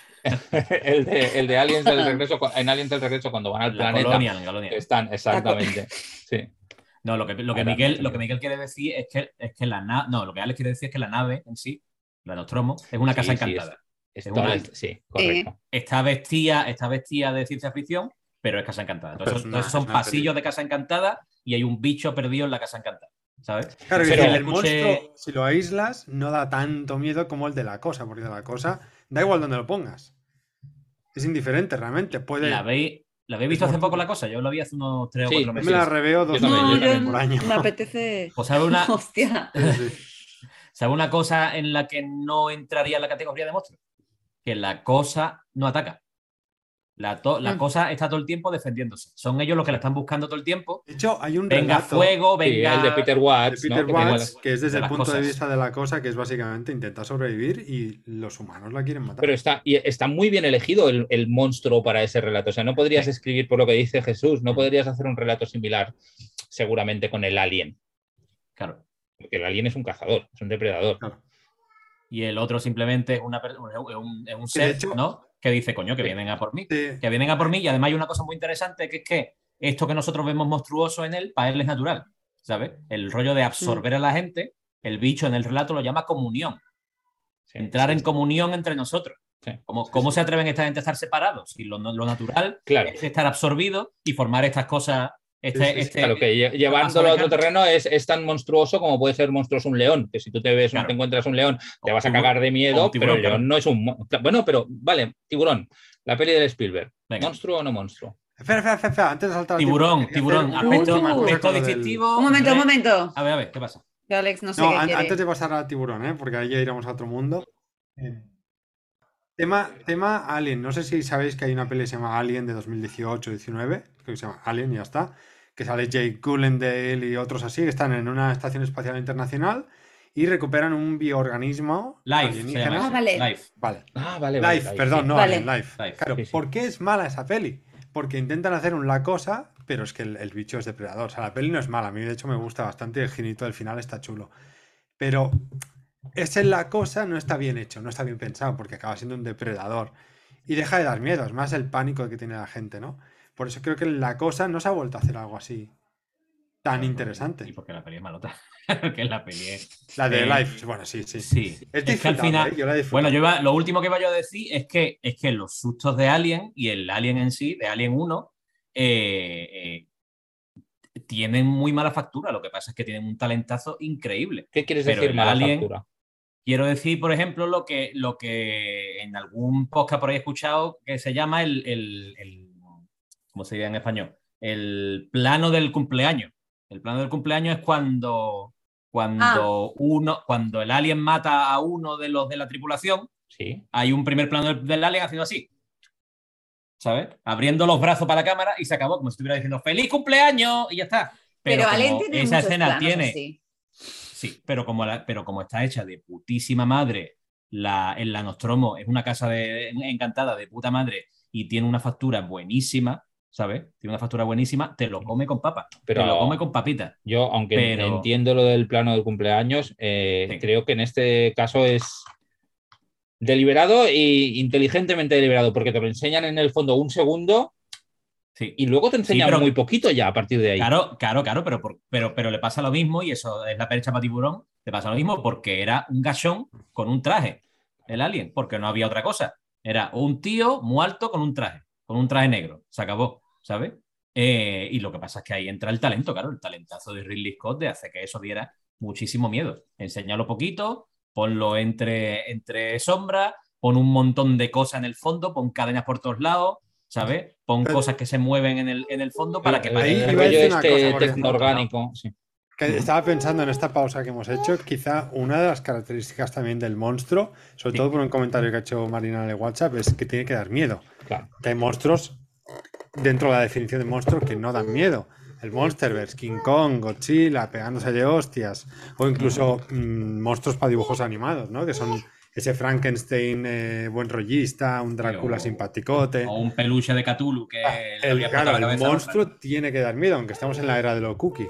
el, de, el de Aliens del regreso, en Aliens del regreso, cuando van al La planeta, colonia, la colonia. están, exactamente. Sí. No, lo que, lo que, Ahora, Miguel, mucho lo que miedo. Miguel quiere decir es que, es que la nave. No, lo que Alex quiere decir es que la nave en sí, la Nostromo, es una casa Sí, sí, encantada. es- Es Esto una- es- sí, correcto. Está vestida, está vestida de ciencia ficción, pero es Casa Encantada. Entonces, entonces son pasillos de Casa Encantada y hay un bicho perdido en la Casa Encantada, ¿sabes? Claro, pero el escuché... monstruo, si lo aíslas, no da tanto miedo como el de La Cosa, porque de La Cosa da igual donde lo pongas. Es indiferente, realmente. Puede... ¿La habéis, ¿la habéis visto hace poco La Cosa? Yo lo vi hace unos tres sí, o cuatro meses. Yo me la reveo dos no, veces yo, por año. Me apetece... Pues sabe una... Hostia. Sí, sí. ¿Sabe una cosa en la que no entraría en la categoría de monstruo? Que La Cosa no ataca. La, to la mm. cosa está todo el tiempo defendiéndose. Son ellos los que la están buscando todo el tiempo. De hecho, hay un venga relato, fuego, venga... Sí, el de Peter Watts, de Peter ¿no? Watts, que es desde de el punto cosas. de vista de La Cosa, que es básicamente intentar sobrevivir y los humanos la quieren matar. Pero está, y está muy bien elegido el, el monstruo para ese relato. O sea, no podrías sí. escribir por lo que dice Jesús, no podrías hacer un relato similar seguramente con el alien. Claro. Porque el alien es un cazador, es un depredador. Claro. Y el otro simplemente es, una, es un, es un ser, hecho, ¿no? Que dice, coño, que vienen a por mí. Sí. Que vienen a por mí. Y además hay una cosa muy interesante, que es que esto que nosotros vemos monstruoso en él, para él es natural, ¿sabes? El rollo de absorber sí. a la gente, el bicho en el relato lo llama comunión. Sí, Entrar sí, en sí. comunión entre nosotros. Sí. ¿Cómo, ¿Cómo se atreven esta gente a estar separados? Y lo, lo natural claro. es estar absorbido y formar estas cosas... Este, sí, sí, este, claro, que llevándolo a otro terreno es, es tan monstruoso como puede ser monstruoso un león, que si tú te ves, claro. te encuentras un león, te vas a cagar de miedo, tiburón, pero el león claro. no es un... Bueno, pero vale, Tiburón, la peli de Spielberg, Venga. ¿monstruo o no monstruo? Espera, espera, espera, antes de saltar Tiburón, tiburón, aspecto, uh, aspecto distintivo... Un momento, un momento. A ver, a ver, ¿qué pasa? Que Alex no sé no, qué an quiere. Antes de pasar a Tiburón, ¿eh? Porque ahí ya iremos a otro mundo. Eh. Tema, tema Alien, no sé si sabéis que hay una peli que se llama Alien de dos mil dieciocho diecinueve, creo que se llama Alien y ya está, que sale Jake Gyllenhaal y otros así, que están en una estación espacial internacional y recuperan un bioorganismo Life, alienígena. Ah, vale. Life. Vale. Ah, vale, vale. Life, Life perdón, sí. no vale. Alien, Life. Life. Claro, Sí, sí. ¿por qué es mala esa peli? Porque intentan hacer un La Cosa, pero es que el, el bicho es depredador. O sea, la peli no es mala, a mí de hecho me gusta bastante y el ginito del final está chulo. Pero ese La Cosa no está bien hecho, no está bien pensado, porque acaba siendo un depredador. Y deja de dar miedo, es más el pánico que tiene la gente, ¿no? Por eso creo que La Cosa no se ha vuelto a hacer algo así tan Claro, interesante. Y porque la peli es malota. que la peli es... La de eh, Life, bueno, sí, sí. Sí. Es, es que al final... ¿eh? Yo la bueno, yo iba, lo último que iba yo a decir es que, es que los sustos de Alien y el Alien en sí, de Alien uno, eh, eh, tienen muy mala factura. Lo que pasa es que tienen un talentazo increíble. ¿Qué quieres Pero decir el mala Alien, factura? Quiero decir, por ejemplo, lo que, lo que en algún podcast por ahí he escuchado que se llama el, el, el ¿cómo se dice en español? El plano del cumpleaños. El plano del cumpleaños es cuando, cuando, ah. uno, cuando el alien mata a uno de los de la tripulación. Sí. Hay un primer plano del, del alien haciendo así, ¿sabes? Abriendo los brazos para la cámara y se acabó, como si estuviera diciendo ¡feliz cumpleaños! Y ya está. Pero, Pero Alien tiene esa muchos escena planos tiene... así. Sí, pero como, la, pero como está hecha de putísima madre, la, en la Nostromo es una casa de, encantada de puta madre y tiene una factura buenísima, ¿sabes? Tiene una factura buenísima, te lo come con papa, pero te lo come con papita. Yo, aunque pero... entiendo lo del plano del cumpleaños, eh, sí. creo que en este caso es deliberado e inteligentemente deliberado, porque te lo enseñan en el fondo un segundo. Sí. Y luego te enseñan sí, pero, muy poquito ya a partir de ahí. Claro, claro, claro, pero, pero, pero le pasa lo mismo, y eso es la percha para Tiburón, le pasa lo mismo porque era un gachón con un traje, el alien, porque no había otra cosa. Era un tío muy alto con un traje, con un traje negro, se acabó, ¿sabes? Eh, y lo que pasa es que ahí entra el talento, claro, el talentazo de Ridley Scott de hacer que eso diera muchísimo miedo. Enséñalo poquito, ponlo entre, entre sombras, pon un montón de cosas en el fondo, pon cadenas por todos lados, ¿sabes? Pon pero, cosas que se mueven en el, en el fondo para que ahí parezca iba a decir una este cosa, tecnoorgánico. Sí. Que estaba pensando en esta pausa que hemos hecho, quizá una de las características también del monstruo, sobre sí. todo por un comentario que ha hecho Marina en el WhatsApp, es que tiene que dar miedo. Claro. Que hay monstruos, dentro de la definición de monstruo, que no dan miedo. El Monsterverse, King Kong, Godzilla, pegándose de hostias, o incluso mmm, monstruos para dibujos animados, ¿no? Que son ese Frankenstein eh, buen rollista, un Drácula o, simpaticote. O un peluche de Cthulhu que... Ah, el, claro, el monstruo otra. Tiene que dar miedo, aunque estamos en la era de los cookies.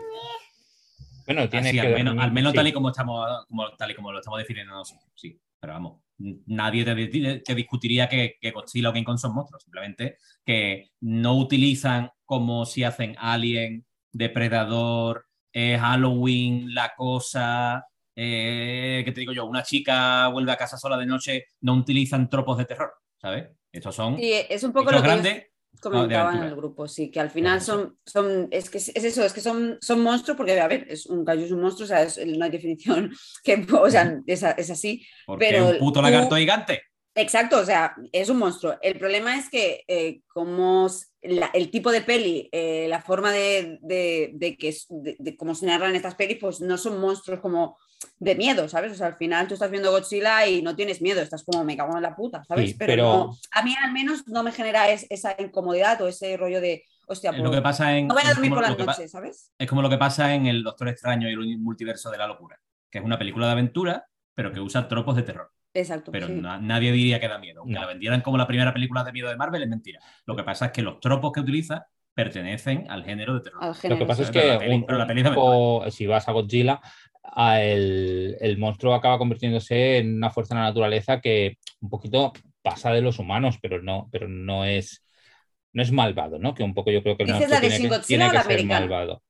Bueno, tiene Así, que... Al menos, al menos sí. tal, y como estamos, como, tal y como lo estamos definiendo nosotros, sí. Pero vamos, nadie te, te discutiría que, que Godzilla o King Kong son monstruos. Simplemente que no utilizan como si hacen Alien, Depredador, eh, Halloween, La Cosa... Eh, ¿qué te digo yo? Una chica vuelve a casa sola de noche, no utilizan tropos de terror, ¿sabes? Estos son sí, es un poco lo que grandes yo... comentaban en el grupo, sí, que al final son, son es que es eso, es que son, son monstruos, porque a ver, es un kaiju es un monstruo, o sea, es, no hay definición que, o sea, es, es así. Porque pero es un puto lagarto gigante. Exacto, o sea, es un monstruo. El problema es que eh, como la, el tipo de peli, eh, la forma de, de, de que de, de cómo se narran estas pelis, pues no son monstruos como de miedo, ¿sabes? O sea, al final tú estás viendo Godzilla y no tienes miedo, estás como me cago en la puta, ¿sabes? Sí, pero pero... No, a mí al menos no me genera es, esa incomodidad o ese rollo de, hostia, pues, lo que pasa en, no voy a dormir por la noche, pa- ¿sabes? Es como lo que pasa en El Doctor Extraño y el Multiverso de la Locura, que es una película de aventura, pero que usa tropos de terror. Exacto. Pero sí. na nadie diría que da miedo. Aunque no. la vendieran como la primera película de miedo de Marvel, es mentira. Lo que pasa es que los tropos que utiliza pertenecen al género de terror. Al género, lo que pasa sí. es que pero la peli, un, pero la peli un poco, si vas a Godzilla, a el, el monstruo acaba convirtiéndose en una fuerza de la naturaleza que un poquito pasa de los humanos, pero no, pero no es, no es malvado, ¿no? Que un poco yo creo que el ¿Dices monstruo la de tiene Shin que, Godzilla tiene o que la ser americana? malvado.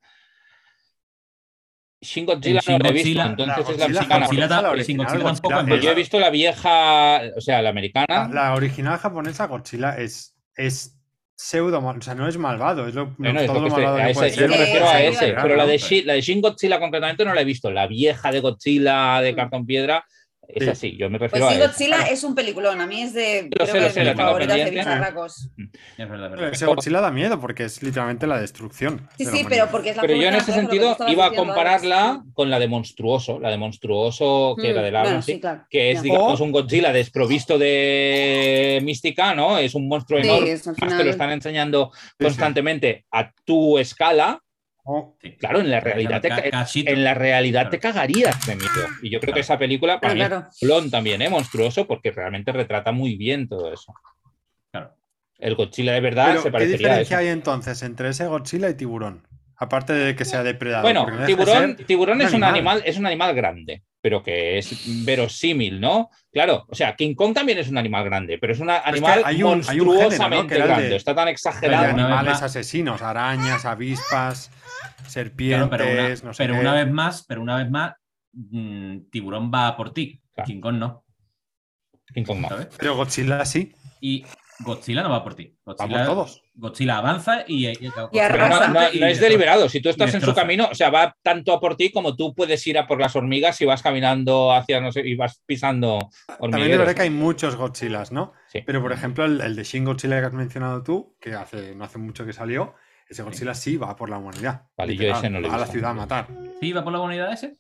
Shin Godzilla Shin no la he visto, Godzilla- entonces la es la Godzilla mexicana. Godzilla, japonesa, la Shin original, Godzilla tampoco Godzilla es Pues yo he malvado. visto la vieja, o sea, la americana. La, la original japonesa, Godzilla, es, es pseudo, mal- o sea, no es malvado, es lo, Bueno, lo- es todo lo lo que malvado estoy- a que puede ese- ser. yo me que refiero a esa ese, iba a pero la de, decir. Shin, la de Shin Godzilla concretamente no la he visto. La vieja de Godzilla de Mm. cartón piedra, es Sí. así, yo me Pues refiero Shin a esa. Godzilla es un peliculón, a mí es de, Lo creo sé, que lo es sé, de la mis tengo favoritas de pendiente. bicharracos. Es verdad, es Pero verdad. ese Godzilla da miedo porque es literalmente la destrucción. Sí, de la sí, humanidad. pero porque es la Pero yo en fuerza ese de la naturaleza, lo que tú sentido estabas iba a diciendo, compararla Alex. con la de Monstruoso, la de Monstruoso, que era Mm, del Arnold, bueno, sí, sí, claro, que es, ya. digamos, O- un Godzilla desprovisto de mística, ¿no? Es un monstruo Sí, enorme, es al además te lo final. están enseñando Sí, sí. constantemente a tu escala. O- Sí. Claro, en la Pero realidad, te, ca- ca- cachito. en la realidad te Claro. cagarías de miedo. Y yo creo que Claro. esa película para Pero mí claro. es un plon también, ¿eh? Monstruoso, porque realmente retrata muy bien todo eso. Claro. El Godzilla de verdad Pero, se ¿qué parecería a diferencia eso. hay entonces entre ese Godzilla y tiburón? Aparte de que sea depredador. Bueno, porque no deja de tiburón, ser tiburón un es un animal. animal, es un animal grande, pero que es verosímil, ¿no? Claro, o sea, King Kong también es un animal grande, pero es un animal que hay un- hay un género, ¿no? monstruosamente Que era el de- grande. Está tan de exagerado. Pero una vez animales más- asesinos, arañas, avispas, serpientes, Claro, pero una, no sé pero qué. una vez más, pero una vez más, mmm, Tiburón va por ti. Claro. King Kong no, King Kong no. ¿sabes? Pero Godzilla sí. Y Godzilla no va por ti. Va Godzilla, por todos. Godzilla avanza y, y, y Pero arrasa. no, no- y no es destroza. deliberado. Si tú estás en su destroza. camino, o sea, va tanto a por ti como tú puedes ir a por las hormigas si vas caminando hacia, no sé, y vas pisando También es hormigueros. verdad que hay muchos Godzillas, ¿no? Sí. Pero por ejemplo, el, el de Shin Godzilla que has mencionado tú, que hace, no hace mucho que salió, ese Godzilla sí va por la humanidad. Vale, yo literal, ese no lo he va a la visto. ciudad a matar. ¿Sí va por la humanidad ese?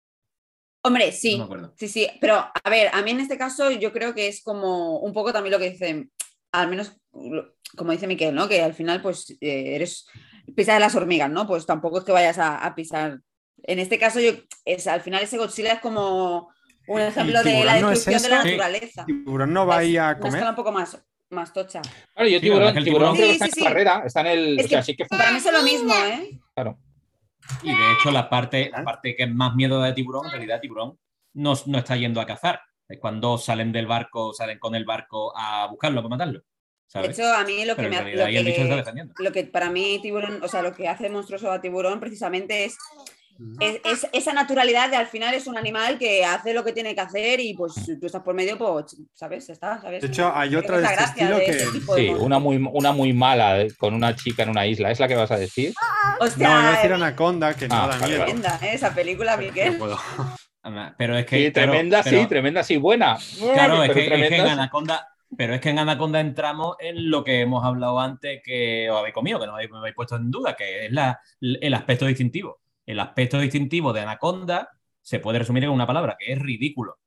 Hombre, sí, No me acuerdo. sí, sí, pero a ver, a mí en este caso yo creo que es como un poco también lo que dicen, al menos lo- como dice Miquel, ¿no? Que al final pues eh, eres pisas las hormigas, ¿no? Pues tampoco es que vayas a, a pisar. En este caso yo es al final ese Godzilla es como un ejemplo de la tiburón no es destrucción de la eso? Sí. naturaleza. ¿Tiburón no va ahí a Una escala comer? un poco más, más tocha. Claro, yo Sí, tiburón, la verdad que el tiburón tiburón- creo que Sí, está sí, en sí. la carrera, está en el. Es o sea, que sí que para mí es lo mismo, ¿eh? claro. Y de hecho, la parte, la parte que es más miedo de Tiburón, en realidad, Tiburón no, no está yendo a cazar. Es cuando salen del barco, salen con el barco a buscarlo, para matarlo. De ¿Sabes? hecho, a mí lo que Pero en me ha- realidad lo ahí el bicho se está que, defendiendo. lo que para mí tiburón, o sea, lo que hace monstruoso a tiburón precisamente es Es, es- esa naturalidad de al final es un animal que hace lo que tiene que hacer y pues tú estás por medio, pues, ¿sabes? Está, ¿sabes? De hecho, hay Creo otra que de es la este gracia estilo de que... ese tipo de Sí, monstruos. una muy, una muy mala eh, con una chica en una isla. ¿Es la que vas a decir? Hostia, No, iba a decir Anaconda, que no Ah, da vale, miedo. vale. tremenda, ¿eh? Esa película, No Miquel. puedo. Pero es que. Sí, claro, tremenda, pero- sí, tremenda, sí, buena. Claro, es Pero que, es que en tremenda, sí. Anaconda. Pero es que en Anaconda entramos en lo que hemos hablado antes que os habéis comido, que no habéis, me habéis puesto en duda, que es la, el aspecto distintivo. El aspecto distintivo de Anaconda se puede resumir en una palabra, que es ridículo.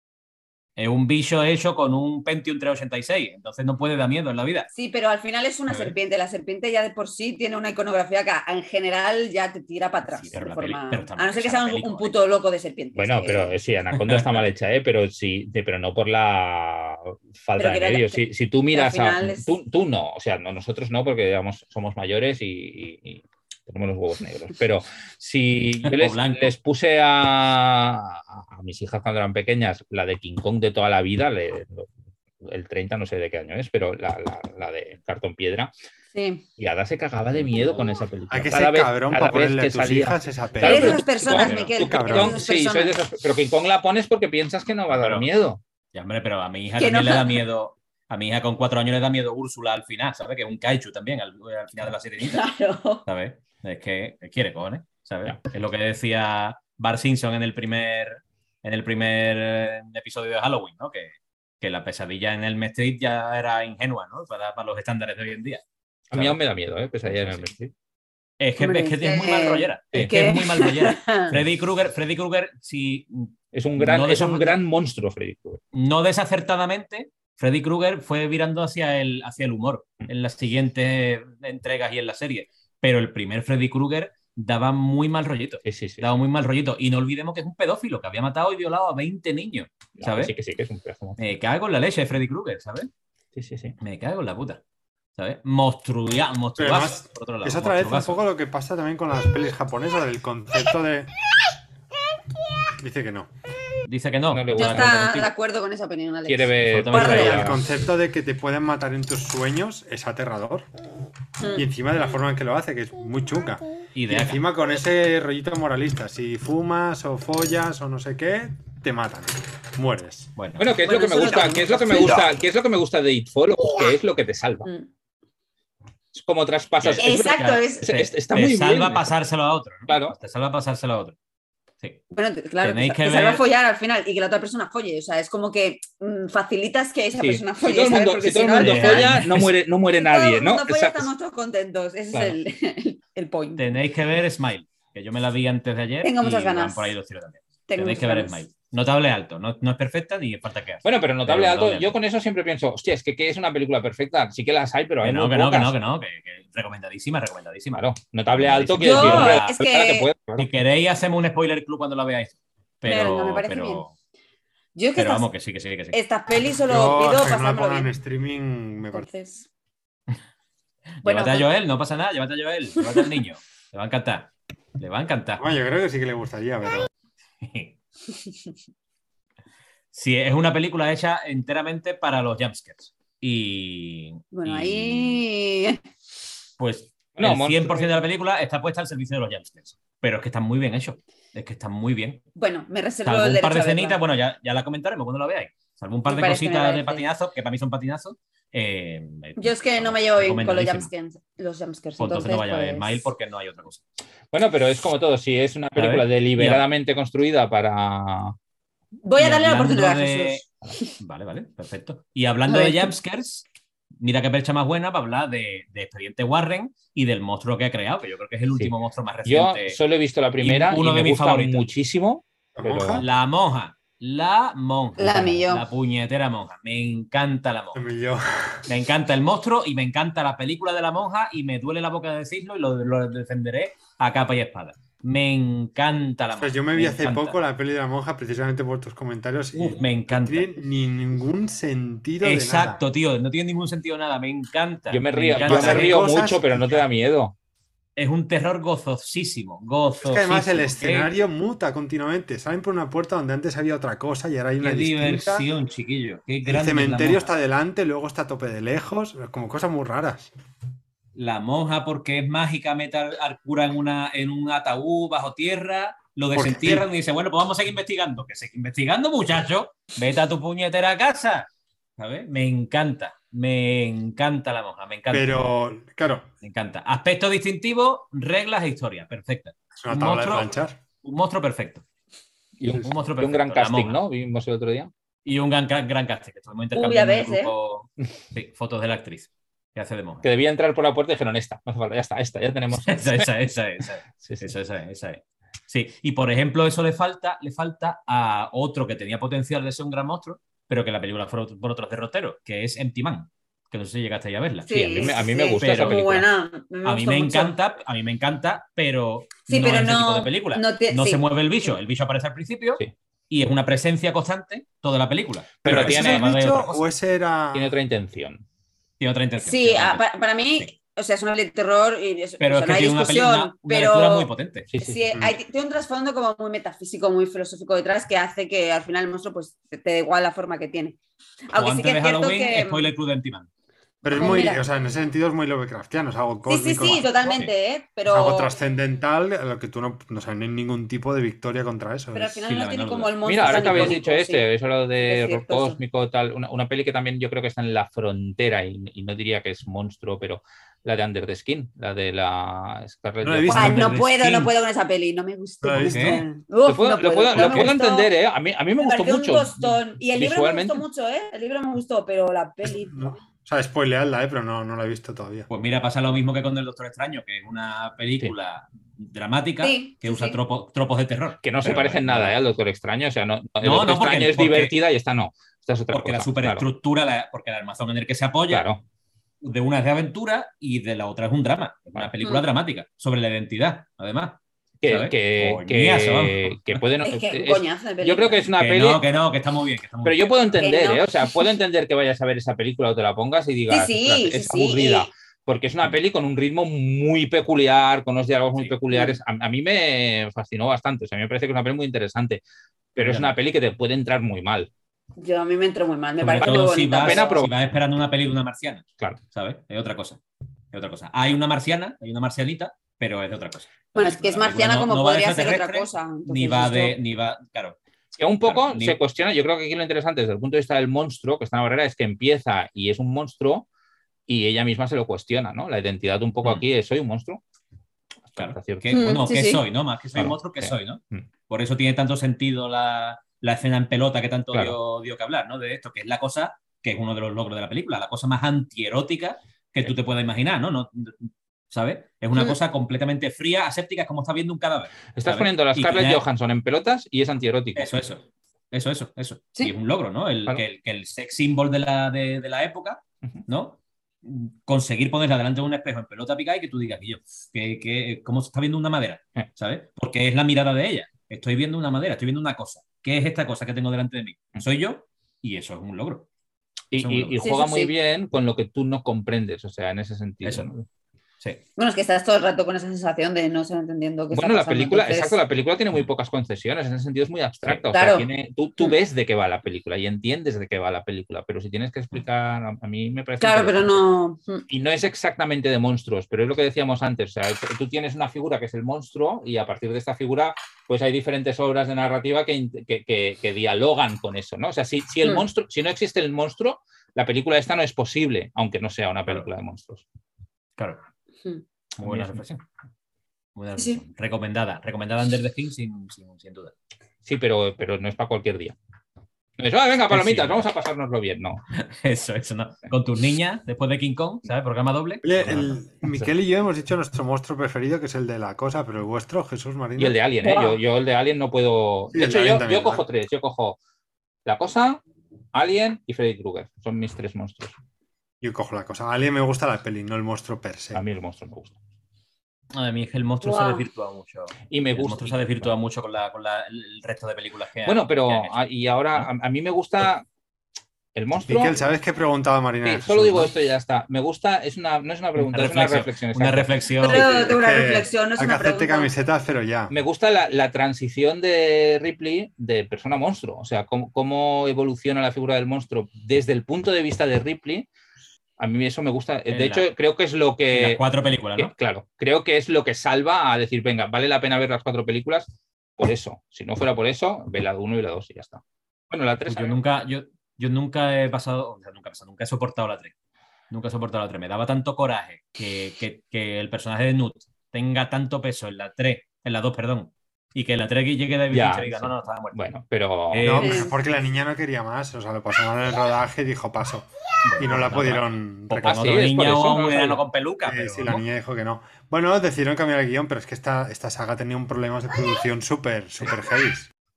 Es un bicho hecho con un Pentium trescientos ochenta y seis, entonces no puede dar miedo en la vida. Sí, pero al final es una A ver. serpiente. La serpiente ya de por sí tiene una iconografía que en general ya te tira para atrás. Sí, pero de la forma- peli- pero está A mal no ser que hecha sea la un, película, un puto loco de serpientes. Bueno, que- pero eh, sí, Anaconda está mal hecha, ¿eh? Pero sí, de- pero no por la falta Pero de que era- medios. Si, si tú miras a. final es- Tú, tú no, o sea, no, nosotros no, porque digamos, somos mayores y, y- y tenemos los huevos negros. Pero si yo O les, blanco. les puse a, a- a mis hijas cuando eran pequeñas la de King Kong de toda la vida, le- el treinta, no sé de qué año es, pero la, la- la de cartón piedra, Sí. y Ada se cagaba de miedo con esa película. Hay que Cada ser vez- cabrón cada para vez ponerle que a tus salía- hijas esa Claro, peli. Eres de pero esas tú, personas, King Kong- Miquel, tú, King cabrón. Kong, eres de esas sí, soy de personas. esas- pero King Kong la pones porque piensas que no va a dar Pero- miedo. Ya, hombre, pero a mi hija Que también no. le da miedo. A mi hija con cuatro años le da miedo Úrsula al final, ¿sabes? Que es un kaiju también al, al final de la Sirenita. Claro. ¿Sabes? Es que quiere cojones, ¿sabes? Es lo que decía Bart Simpson en el primer, en el primer episodio de Halloween, ¿no? Que, que la pesadilla en el Street ya era ingenua, ¿no? Para, para los estándares de hoy en día. ¿Sabes? A mí aún me da miedo, ¿eh? Pesadilla en el Street. Es que, Hombre, es, que es, que... es muy mal rollera. Es, es que es muy mal rollera. Freddy Krueger, Freddy Krueger, si... Es un gran, no es un gran monstruo, Freddy Krueger. No desacertadamente, Freddy Krueger fue virando hacia el, hacia el humor en las siguientes entregas y en la serie. Pero el primer Freddy Krueger daba muy mal rollito. Sí, sí, sí. Daba muy mal rollito. Y no olvidemos que es un pedófilo que había matado y violado a veinte niños. ¿Sabes? Claro, sí, que sí, que es un pedazo. Me cago en la leche de Freddy Krueger, ¿sabes? Sí, sí, sí. Me cago en la puta. ¿Sabes? Monstruoso. Monstruoso. Por otro lado, es otra vez un poco lo que pasa también con las pelis japonesas, del concepto de... Dice que no. Dice que no. no le gusta. Yo está de acuerdo con esa opinión, Alex. Quiere ver... El concepto de que te pueden matar en tus sueños es aterrador. Mm. Y encima de la forma en que lo hace, que es muy chunga. Y, de y encima con ese rollito moralista. Si fumas o follas o no sé qué, te matan. Mueres. Bueno, bueno ¿qué es bueno, lo que me gusta? ¿Qué es lo que me gusta? ¿Qué es lo que me gusta de It Follows? ¿Qué es lo que te salva? Mm. Es como traspasas. Exacto. Es, es, está te muy salva bien. Pasárselo a otro, ¿no? Claro. Te salva pasárselo a otro. Sí. Bueno, claro, te, que te ver... salva follar al final y que la otra persona folle. O sea, es como que mmm, facilitas que esa sí. persona folle. Si todo el mundo, si todo el mundo no, folla, no muere, no muere si nadie, todo el mundo ¿no? Folla, estamos todos contentos. Ese claro. es el, el, el point. Tenéis que ver Smile, que yo me la vi antes de ayer. Tengo muchas ganas. Por ahí los tiros también. Tengo Tenéis que ver ganas. Smile. Notable alto, no, no es perfecta ni falta que hacer. Bueno, pero notable pero alto, notable. Yo con eso siempre pienso, hostia, es que, que es una película perfecta, sí que las hay, pero hay que no, muy que no, que pocas. no, que no, que, que recomendadísima, recomendadísima. Claro, notable alto que yo, siempre es que... que puede, claro. Si queréis hacemos un spoiler club cuando la veáis. Pero, no me parece pero, bien. Yo es que pero estas, vamos, que sí, que sí, que sí. Estas pelis solo yo, pido pasármelo pasármelo bien. bien. En streaming me parece. Entonces... bueno, llévate a Joel, no pasa nada, llévate a Joel, llévate al niño. Le va a encantar. Le va a encantar. Bueno, yo creo que sí que le gustaría, pero... Sí, es una película hecha enteramente para los jumpscares. Y... Bueno, y, ahí... Pues no, el cien por ciento de la película está puesta al servicio de los jumpscares. Pero es que están muy bien hechos. Es que están muy bien. Bueno, me reservo Salvo el un par de derecho a escenitas, bueno, ya, ya la comentaremos cuando la veáis. Salvo un par Me de parece, cositas me de patinazos, que para mí son patinazos. Eh, Yo es que no me llevo bien con los jumpscares. Los jumpscares. Pues entonces no vaya pues... a ver Mail porque no hay otra cosa. Bueno, pero es como todo. Si es una película deliberadamente construida para... Voy a darle la oportunidad de... a Jesús. Vale, vale, perfecto. Y hablando de jumpscares, mira qué percha más buena para hablar de, de Expediente Warren y del monstruo que ha creado, que yo creo que es el sí. último monstruo más reciente. Yo solo he visto la primera y, uno y de me mis gusta favoritos. Muchísimo. ¿La pero... monja? La monja. La monja. La millón. La puñetera monja. Me encanta la monja. La millón. Me encanta el monstruo y me encanta la película de la monja y me duele la boca de decirlo y lo, lo defenderé a capa y espada. Me encanta la monja. O sea, yo me vi me hace encanta. poco la peli de la monja precisamente por tus comentarios. Uf, y me encanta. No tiene ni ningún sentido. Exacto, de nada. tío. No tiene ningún sentido nada. Me encanta. Yo me río, me, yo me río mucho, pero no te da miedo. Es un terror gozosísimo. Gozosísimo. Es que además el escenario ¿Qué? muta continuamente. Salen por una puerta donde antes había otra cosa y ahora hay una Qué distinta. diversión, chiquillo. Qué el cementerio está delante, luego está a tope de lejos. Como cosas muy raras. La monja porque es mágica, mete al cura en, una, en un ataúd bajo tierra, lo desentierran y dice, bueno, pues vamos a seguir investigando. Que sigue investigando, muchacho. Vete a tu puñetera casa. ¿Sabes? Me encanta. Me encanta la monja. Me encanta. Pero, claro. Me encanta. Aspecto distintivo, reglas e historia. Perfecta. Es una un tabla monstruo, de planchar. Un monstruo perfecto. Y un, un monstruo perfecto. Y un gran casting, ¿no? Vimos el otro día. Y un gran, gran casting. Estuvimos intercambiando Uy, a veces, grupo, ¿eh? Sí, fotos de la actriz. Que hace de monja. Que debía entrar por la puerta y dijeron, esta, no hace falta, ya está, esta, ya tenemos. esa, esa, esa, esa, sí, sí. Esa, esa, esa es. Sí, y por ejemplo, eso le falta, le falta a otro que tenía potencial de ser un gran monstruo, pero que la película fue por otros derroteros, que es Empty Man, que no sé si llegaste a verla. Sí, sí, a mí, me, a mí sí, me gusta pero, esa película. Buena, me a mí me mucho. encanta, a mí me encanta, pero sí, no pero es ese no, tipo de película. No, te, no sí. se mueve el bicho, el bicho aparece al principio. Sí. Y es una presencia constante toda la película. Pero, pero tiene, ¿ese bicho o ese era... tiene otra intención. Tiene otra intención. Sí, otra a, para, para mí, sí. O sea, es una peli de terror y es, pero o sea, es que no hay tiene discusión, una, peli, una, pero una lectura muy potente. Sí, sí, sí, sí. Hay, tiene un trasfondo como muy metafísico, muy filosófico detrás que hace que al final el monstruo pues te, te da igual la forma que tiene. Aunque o sí que es cierto Halloween, que... spoiler club de Empty Man. Pero es Oh, muy, mira. o sea, en ese sentido es muy Lovecraftiano, es algo Sí, cósmico, sí, sí, totalmente, ¿eh? Pero, es algo trascendental, a lo que tú no, no sabes, no hay ningún tipo de victoria contra eso. pero al es- final Sin no la tiene menor como duda. el Mira, monstruo ahora tan que habéis icónico, dicho este, sí. eso lo Sí que de es horror cierto eso. cósmico, tal, una, una peli que también yo creo que está en la frontera y, y no diría que es monstruo, pero la de Under the Skin, la de la Scarlett No la he visto. Buah, Johansson. Under no the puedo, no Skin. puedo con esa peli, no me gustó ¿No la he cómo visto? ¿Qué? está. Lo Uf, puedo, no lo puedo, puedo, no lo me puedo gustó. entender, ¿eh? A mí, a mí me Me gustó pareció un mucho tostón. Y el libro me gustó visualmente. mucho, ¿eh? El libro me gustó, pero la peli. No. O sea, spoileadla, ¿eh? Pero no, no la he visto todavía. Pues mira, pasa lo mismo que con El Doctor Extraño, que es una película dramática Sí, que sí, usa sí. tropos, tropos de terror. Que no se Pero parecen no nada, la- ¿eh? Al Doctor Extraño. O sea, no, el No, Doctor no, Extraño porque, es porque, divertida y esta no. Esta es otra porque la cosa. Claro, superestructura, la- porque el armazón en el que se apoya, claro. de una es de aventura y de la otra es un drama. Es una Claro. película Mm. dramática sobre la identidad, además. Que, ¿Sabes? que, Coñazo, vamos. que, que pueden. Es que un es- coñazo de yo creo que película. es una Que peli. no, que no, que está muy bien, que está muy Pero bien. yo puedo entender, no. ¿eh? O sea, puedo entender que vayas a ver esa película o te la pongas y Sí, digas, sí, "Ostras, sí, es sí. aburrida. y- Porque es una peli con un ritmo muy peculiar, con unos diálogos muy Sí. peculiares. A, a mí me fascinó bastante. O sea, a mí me parece que es una peli muy interesante. Pero Mira, es una no. peli que te puede entrar muy mal. Yo a mí me entró muy mal. Me Sobre parece muy todo si bonita, vas, pena pero. si vas esperando una peli de una marciana, Claro. ¿sabes? Es otra cosa. Es otra cosa. Hay una marciana, hay una marcianita, pero es de otra cosa. Bueno, es que es La película marciana no- como no va de podría ser otra extraterrestre, cosa. Ni Entonces, va esto- de. Ni va, claro. Que un poco Claro, ni- se cuestiona, yo creo que aquí lo interesante desde el punto de vista del monstruo, que está en la barrera, es que empieza y es un monstruo y ella misma se lo cuestiona, ¿no? La identidad un poco Mm. aquí es, ¿soy un monstruo? Hasta Claro. cierto- Que, Mm, bueno, sí, ¿qué sí. soy, no? Más que soy Claro, un monstruo, ¿qué sí. soy, no? Mm. Por eso tiene tanto sentido la, la escena en pelota que tanto Claro. dio, dio que hablar, ¿no? De esto, que es la cosa, que es uno de los logros de la película, la cosa más antierótica que tú te puedas imaginar, ¿no? no ¿Sabes? Es una Mm. cosa completamente fría, aséptica, es como está viendo un cadáver. Estás ¿sabes? poniendo a la Y Scarlett tiene- Johansson en pelotas y es antierótico. Eso, eso. Eso, eso, eso. Sí. Y es un logro, ¿no? El, Claro. que, el, que el sex symbol de la, de, de la época, Ujú. ¿no? Conseguir ponerla delante de un espejo en pelota picada y que tú digas, que yo, que, que, ¿cómo se está viendo una madera? Eh. ¿Sabes? Porque es la mirada de ella. Estoy viendo una madera, estoy viendo una cosa. ¿Qué es esta cosa que tengo delante de mí? Soy yo y eso es un logro. Y, Eso es un y- logro. y Sí, juega eso muy sí. bien con lo que tú no comprendes, o sea, en ese sentido. Eso. ¿no? Sí. Bueno, es que estás todo el rato con esa sensación de no estar entendiendo qué Bueno, está la pasando. película, entonces- exacto, la película tiene muy pocas concesiones, en ese sentido es muy abstracta. O Claro. sea, tiene, tú, tú Mm. ves de qué va la película y entiendes de qué va la película, pero si tienes que explicar, a, a mí me parece. Claro, pero interesante. no. Mm. Y no es exactamente de monstruos, pero es lo que decíamos antes. O sea, tú- tú tienes una figura que es el monstruo y a partir de esta figura, pues hay diferentes obras de narrativa que, in- que, que- que dialogan con eso, ¿no? O sea, si, si el Mm. monstruo, si no existe el monstruo, la película esta no es posible, aunque no sea una Claro. película de monstruos. Claro. Mm. Muy buena Bien. reflexión. Muy buena Sí. reflexión. Recomendada. Recomendada Under the Skin sin, sin, sin duda. Sí, pero, pero no es para cualquier día. No es, "Ah, venga, palomitas, Sí. vamos a pasárnoslo bien". No. Eso, eso, ¿no? Con tus niñas, después de King Kong, ¿sabes? Programa doble. Oye, Pues nada. el, Miquel y yo hemos dicho nuestro monstruo preferido, que es el de la cosa, pero el vuestro, Jesús Marino. Y el de Alien, ¿eh? Wow. Yo, yo el de Alien no puedo. Sí, De el hecho, de yo, Alien también, yo cojo ¿no? tres. Yo cojo La Cosa, Alien y Freddy Krueger. Son mis tres monstruos. Yo cojo la cosa. A alguien me gusta la peli, no el monstruo per se. A mí el monstruo me gusta. A mí es que el monstruo se ha Guau. desvirtuado mucho. Y me El gusta. monstruo se ha desvirtuado mucho con, la, con la, el resto de películas que Bueno, han- pero que han hecho. a- y ahora a, a mí me gusta el monstruo. Miquel, ¿sabes qué preguntaba Marina? Sí, de solo Jesús, digo no? esto y ya está. Me gusta, es una, no es una pregunta, Una es una reflexión, reflexión. Una exacto. reflexión. Pero tengo una Es que reflexión, no es hay que una hacerte pregunta. camisetas, pero ya. Me gusta la, la transición de Ripley de persona a monstruo. O sea, cómo, cómo evoluciona la figura del monstruo desde el punto de vista de Ripley. A mí eso me gusta. De En la- hecho, creo que es lo En que. las cuatro películas, que- ¿no? claro, creo que es lo que salva a decir, venga, vale la pena ver las cuatro películas por eso. Si no fuera por eso, ve la uno y la dos y ya está. Bueno, la tres. Pues yo nunca, yo, yo nunca he pasado, o sea, nunca he pasado, nunca he soportado la tres. Nunca he soportado la tres. Me daba tanto coraje que, que, que el personaje de Newt tenga tanto peso en la tres, en la dos, perdón, y que en la tres llegue David Ya, Fincher y diga, sí. no, no, estaba muerto. Bueno, pero. Eh, No, Eh. pues porque la niña no quería más. O sea, lo pasó mal en el rodaje y dijo paso. Y no la Nada, pudieron O reclamar. con Ah, sí, otra es por niña eso, o no un lo enano sabía. con peluca. Sí, pero, sí, la ¿no? niña dijo que no. Bueno, decidieron cambiar el guión, pero es que esta, esta saga tenía un problemas de producción súper, súper heavy.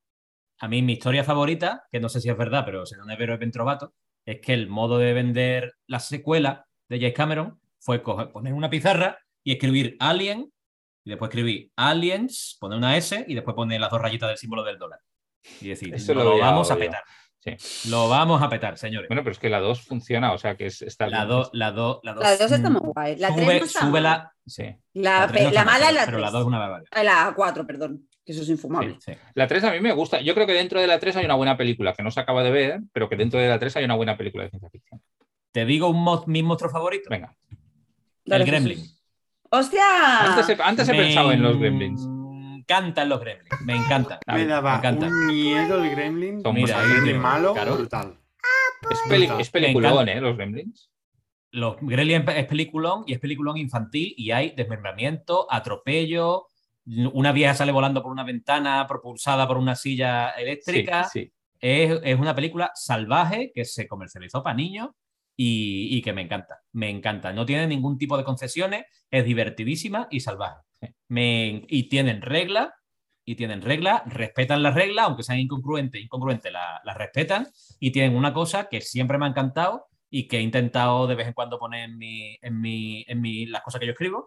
A mí mi historia favorita, que no sé si es verdad, pero se donde vero Ventrovato, es que el modo de vender la secuela de James Cameron fue coger, poner una pizarra y escribir Alien, y después escribir Aliens, poner una S y después poner las dos rayitas del símbolo del dólar. Y decir, Eso no, lo lo, había vamos a oído. petar. Sí. Lo vamos a petar, señores. Bueno, pero es que la dos funciona, o sea que es, está la bien. dos, la dos, la dos. La dos está mm, muy guay. La tres sube, no está sube mal. la. Sí. La, la tres no pe- la está mal, mala es la pero la tres. dos es una barbaridad. Ah, la cuatro, perdón. Que eso es infumable. Sí, sí. La tres a mí me gusta. Yo creo que dentro de la tres hay una buena película que no se acaba de ver, pero que dentro de la tres hay una buena película de ciencia ficción. ¿Te digo un mo mi monstruo favorito? Venga. Dale, El Gremlin. Jesús. ¡Hostia! Antes he, antes he Me pensado en los Gremlins. Me encantan los Gremlins. Me encantan. A Me ver, daba me encanta. un miedo el Gremlin. Son Mira, muy el Gremlin tío, malo, claro. brutal. Es, peli Brutal. es peliculón, ¿eh? Los Gremlins. Los Gremlins es peliculón y es peliculón infantil y hay desmembramiento, atropello, una vieja sale volando por una ventana propulsada por una silla eléctrica. Sí, sí. Es, es una película salvaje que se comercializó para niños y, y que me encanta. Me encanta. No tiene ningún tipo de concesiones, es divertidísima y salvaje. Me, y tienen reglas, y tienen reglas, respetan las reglas, aunque sean incongruentes, incongruentes las la respetan, y tienen una cosa que siempre me ha encantado y que he intentado de vez en cuando poner en, mi, en, mi, en mi, las cosas que yo escribo,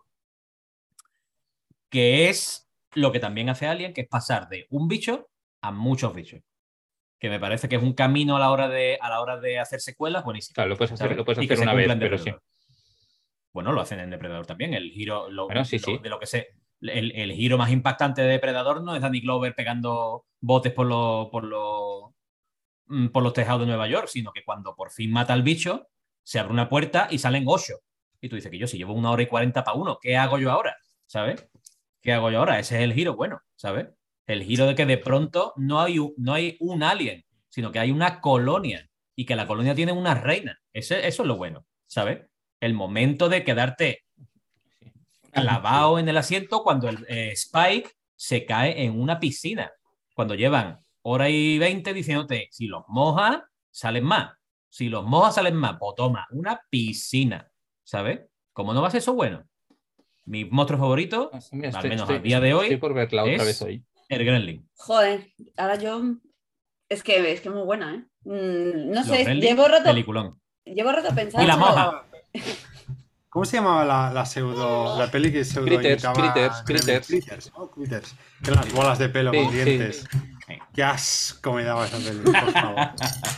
que es lo que también hace Alien, que es pasar de un bicho a muchos bichos. Que me parece que es un camino a la hora de, a la hora de hacer secuelas buenísimo. Claro, lo puedes hacer, ¿sabes? lo puedes Y que hacer se una vez, cumplan pero sí. Depredador. Bueno, lo hacen en Depredador también. El giro, lo, Bueno, sí, lo- sí. de lo que sé, el, el giro más impactante de Depredador no es Danny Glover pegando botes por los, por los, mm, por los tejados de Nueva York, sino que cuando por fin mata al bicho, se abre una puerta y salen ocho. Y tú dices que yo si llevo una hora y cuarenta para uno, ¿qué hago yo ahora? ¿Sabes? ¿Qué hago yo ahora? Ese es el giro bueno, ¿sabes? El giro de que de pronto no hay un, no hay un alien, sino que hay una colonia y que la colonia tiene una reina. Ese, eso es lo bueno, ¿sabes? El momento de quedarte clavado en el asiento cuando el eh, Spike se cae en una piscina. Cuando llevan hora y veinte diciéndote, si los mojas, salen más. Si los mojas, salen más. Pues toma, una piscina, ¿sabes? ¿Cómo no va a ser eso bueno? Mi monstruo favorito, Mira, al estoy, menos estoy, a día de hoy, estoy por verla otra es vez hoy. el Gremlin. Joder, ahora yo. Es que es que muy buena, ¿eh? Mm, no Los sé, Gremlins, llevo rato, peliculón. llevo rato pensando. Y la moja. ¿Cómo se llamaba la, la pseudo, la peli que pseudo Critters, imitaba Critters, Gremlins? Critters. Critters, oh, Critters. Que eran las bolas de pelo Sí, con sí. dientes. Sí. Qué asco me daba esa peli, por favor.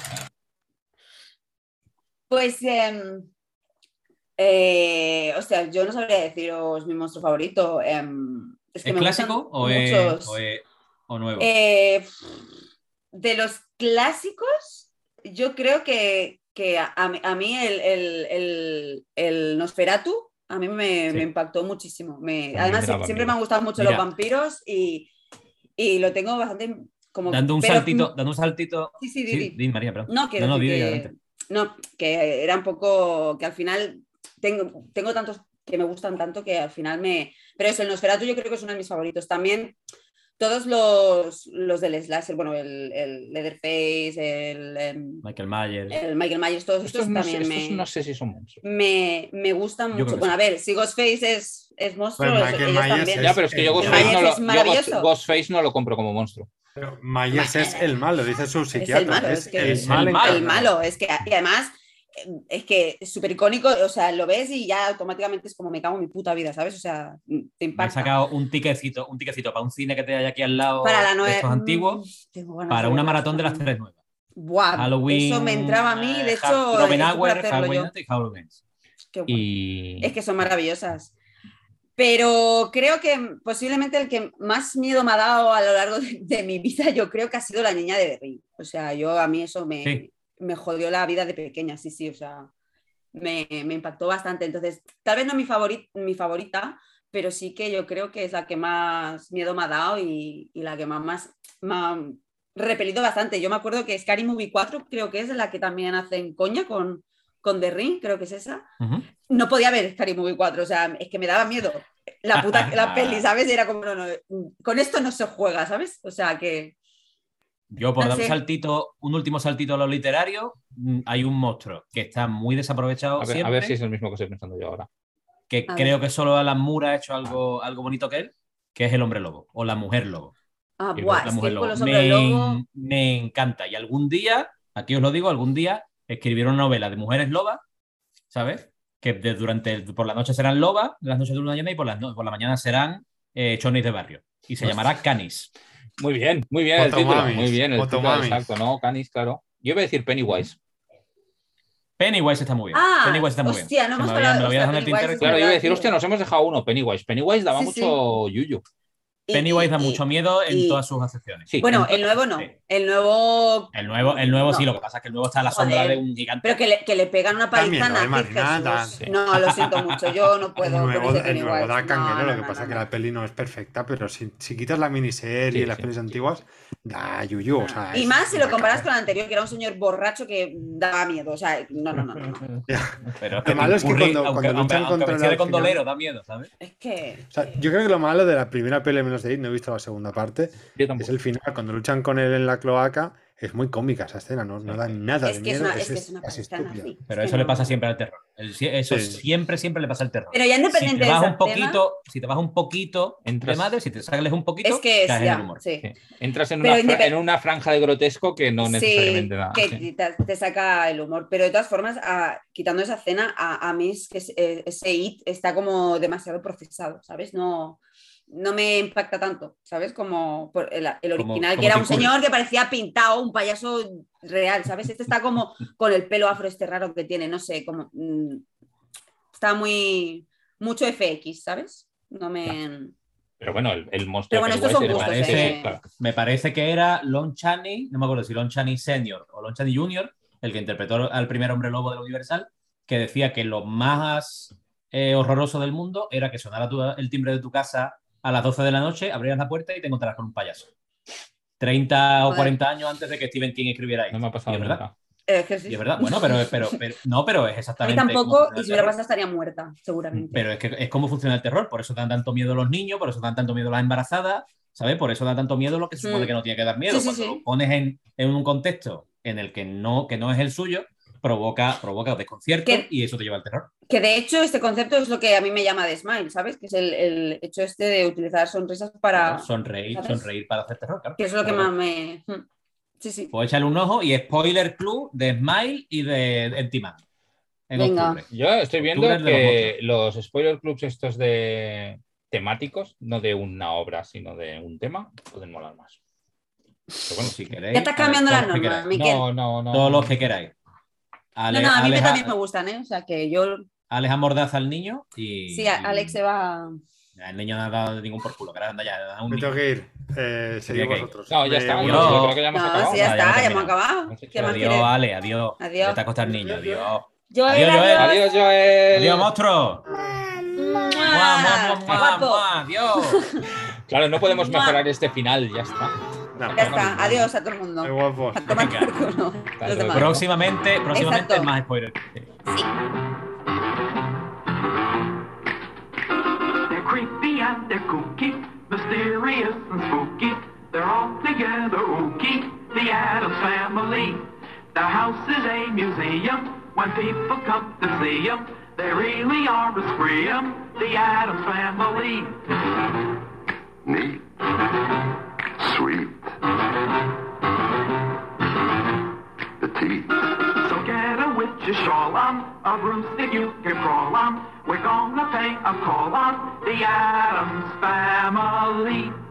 Pues, eh, eh, o sea, yo no sabría deciros mi monstruo favorito. eh, es que ¿Es me clásico gustan o es, muchos. o es- o nuevo? Eh, de los clásicos, yo creo que, que a, a mí- a mí el, el, el, el Nosferatu a mí me, Sí. me impactó muchísimo. Me- También además, era sie- siempre vampiro. me han gustado mucho Mira. los vampiros y, y lo tengo bastante como... Dando un pero- saltito, dando un saltito. Sí, sí, di, Sí, di. di, María, perdón. No, quiero no, no, decir di, di, que, adelante. no, que era un poco, que al final tengo, tengo tantos que me gustan tanto que al final me... Pero eso, el Nosferatu yo creo que es uno de mis favoritos. También todos los, los del slasher, bueno, el, el Leatherface, el, em, Michael Myers. el Michael Myers, todos estos, Estos, no sé, también estos me, no sé si son monstruos. me, me gustan Yo mucho. creo que Bueno, sí. a ver, si Ghostface es, es monstruo, Pues eso- Michael ellos Myers también. es- Ya, pero es que yo el Ghostface no, Myers lo, es yo Ghost- maravilloso. Ghostface no lo compro como monstruo. Pero Myers es el malo, dice su Es el psiquiatra. malo, Es, es que el es mal el malo. el encarnado. malo, es que y además eh, es que es súper icónico, o sea, lo ves y ya automáticamente es como me cago en mi puta vida, ¿sabes? O sea, te Me he impacta. sacado un ticketcito, un ticketcito para un cine que te hay aquí al lado Para la de nueve. estos antiguos, mm, tengo ganas para de una verlas maratón de las también. tres nuevas. Buah, Halloween. eso me entraba a mí, de eh, hecho, Halloween estoy por Hour, hacerlo Halloween yo. Night y Halloween. Qué guay. Y Es que son maravillosas. Pero creo que posiblemente el que más miedo me ha dado a lo largo de, de mi vida, yo creo que ha sido la niña de Berry. O sea, yo a mí eso me, Sí. me jodió la vida de pequeña, sí, sí, o sea, me, me impactó bastante. Entonces, tal vez no mi, favori- mi favorita, pero sí que yo creo que es la que más miedo me ha dado y, y la que más, más me ha repelido bastante. Yo me acuerdo que Scary Movie cuatro creo que es la que también hacen coña con, con The Ring, creo que es esa. Ujú. No podía ver Scary Movie cuatro, o sea, es que me daba miedo la puta la peli, ¿sabes? Y era como, no, no, con esto no se juega, ¿sabes? O sea, que... Yo, por No dar un sé. saltito, un último saltito a lo literario, mm, hay un monstruo que está muy desaprovechado a ver, a siempre, ver si es el mismo que estoy pensando yo ahora. que A creo ver. que solo Alan Moore ha hecho algo, algo bonito que él, que es el hombre lobo o la mujer lobo. Ah, Y buah, La es mujer que lobo. con los hombres Me, lobo... me encanta. Y algún día, aquí os lo digo, algún día escribieron una novela de mujeres lobas, ¿sabes? Que de- durante el- por la noche serán lobas, las noches de luna llena, y por, las no- por la mañana serán eh, chonis de barrio. Y se llamará Canis. Muy bien, muy bien el título. Motomamis, Muy bien el título, Motomamis. exacto, ¿no? Canis, claro. Yo iba a decir Pennywise. Pennywise está muy bien. Ah, Pennywise está muy hostia, bien. no Se hemos me había- hablado- me lo había hostia, dejado en el Pennywise tintero. es Claro, yo iba a verdad, decir, tío. hostia, nos hemos dejado uno. Pennywise. Pennywise daba Sí, mucho yuyu. Pennywise y, da y, mucho miedo en y, todas sus acepciones. Sí, bueno, entonces, el nuevo no. Sí. El nuevo. El nuevo, el nuevo no. sí, lo que pasa es que el nuevo está a la Joder, sombra de un gigante. Pero que le, que le pegan una También, paliza ¿no? nazi, Marina, Jesús. sí. No, lo siento mucho. Yo no El puedo con nuevo, ese el nuevo da Pennywise. canguero, No, lo no, que no, pasa no, es que no. la peli no es perfecta, pero si, si quitas la miniserie Sí, y las sí. pelis antiguas, da yuyu. O sea, Y es más si lo una comparas caca. con el anterior, que era un señor borracho que daba miedo. O sea, no, no, no, no. no. Ya. Pero es que Lo malo es que Tim Curry, cuando, aunque, cuando aunque, luchan aunque contra él vestido de al final. condolero, da miedo, ¿sabes? Es que. O sea, yo creo que lo malo de la primera peli, menos de ahí, no he visto la segunda parte, Yo es tampoco. el final, cuando luchan con él en la cloaca, es muy cómica esa escena, no, no Sí. da nada Es de que es miedo, una, es es, que es es, una es paliza estúpida. nazi. Pero Es eso que le no. pasa siempre al terror. El- eso Sí. siempre, siempre le pasa al terror. Pero ya Si te independiente de vas esa un poquito, si te vas un poquito Entras- de madre, si te sales un poquito, Es que es caes en el ya, humor. sí. Sí. Entras en Pero una, fra- independ- en una franja de grotesco que no Sí, necesariamente da. que Sí. te, te saca el humor. Pero de todas formas, a- quitando esa escena, a, a mí es que es- eh, ese It está como demasiado procesado, ¿sabes? No, no me impacta tanto, ¿sabes? Como por el, el Como- original, como que era Tim un Curry. señor que parecía pintado, un payaso real, ¿sabes? Este está como con el pelo afro este raro que tiene, no sé, como... mm, está muy... mucho F X, ¿sabes? No me... Pero bueno, el, el monstruo Pero bueno, de estos son Pennywise Me gustos, era- parece, sí, eh. sí, claro. me parece que era Lon Chaney, no me acuerdo si Lon Chaney Senior o Lon Chaney Junior, el que interpretó al primer hombre lobo de la Universal, que decía que lo más eh, horroroso del mundo era que sonara tu- el timbre de tu casa a las doce de la noche, abrieras la puerta y te encontrarás con un payaso. treinta o Joder. cuarenta años antes de que Stephen King escribiera esto. No me ha Y pasado es verdad. nunca. Eh, que sí. Y es verdad. Bueno, pero, pero, pero- no, pero es A mí exactamente cómo tampoco, funciona y el si me hubiera terror. pasado estaría muerta, seguramente. Pero es que es como funciona el terror, por eso dan tanto miedo los niños, por eso dan tanto miedo las embarazadas, ¿sabes? Por eso da tanto miedo lo que se supone Mm. que no tiene que dar miedo. Sí, sí, Cuando sí. lo pones en, en un contexto en el que no, que no es el suyo, provoca, provoca desconcierto Que- y eso te lleva al terror. Que de hecho este concepto es lo que a mí me llama de Smile, ¿sabes? Que es el, el hecho este de utilizar sonrisas para... Claro, sonreír, ¿sabes? sonreír para hacer terror, claro. Que es lo que Claro. más me... Mm. Sí, sí. Pues échale un ojo y spoiler club de Smile y de Empty Man. En Venga. octubre. Yo estoy viendo Octubre de los que los, spoiler clubs estos de temáticos, no de una obra, sino de un tema, pueden molar más. Pero bueno, Si queréis. Ya estás a ver, cambiando todos las los que normas, queráis. Miquel. no, no, no. Todos los que queráis. Ale- no, no, a mí Alex, también me gustan, ¿eh? O sea que yo... Alex amordaza al niño y. Sí, a- Alex se va... El niño no ha dado ningún por culo, que ahora anda ya. da un Me tengo niño. que ir. Eh, seguid que ir. vosotros. No, ya Me- está. bueno, Yo, Adiós. yo creo que ya hemos No, acabado. sí, ya Ah, ya está, hemos ya hemos terminado. acabado. Hemos hecho ¿Qué más Adiós, quieres? Ale, adiós. Adiós. Vete a acostar niño, adiós. Joel, Adiós, Joel. Adiós, Joel. Adiós, monstruo. Mua, mua, mua, mua, Guapo. mua, adiós. Claro, no podemos Mua. mejorar este final, ya está. No, Ya está, adiós a todo el mundo. qué guapos. A tomar por culo. Hasta Los luego. demás. Próximamente, próximamente Exacto. más spoilers. Sí. Sí. They're creepy and they're kooky, mysterious and spooky. They're all together ooky, the Addams Family. Their house is a museum. When people come to see them, they really are a scream. The Addams Family. Neat. Sweet. The teeth. So get a witch's shawl on, a broomstick you can crawl on. We're gonna pay a call on the Addams Family.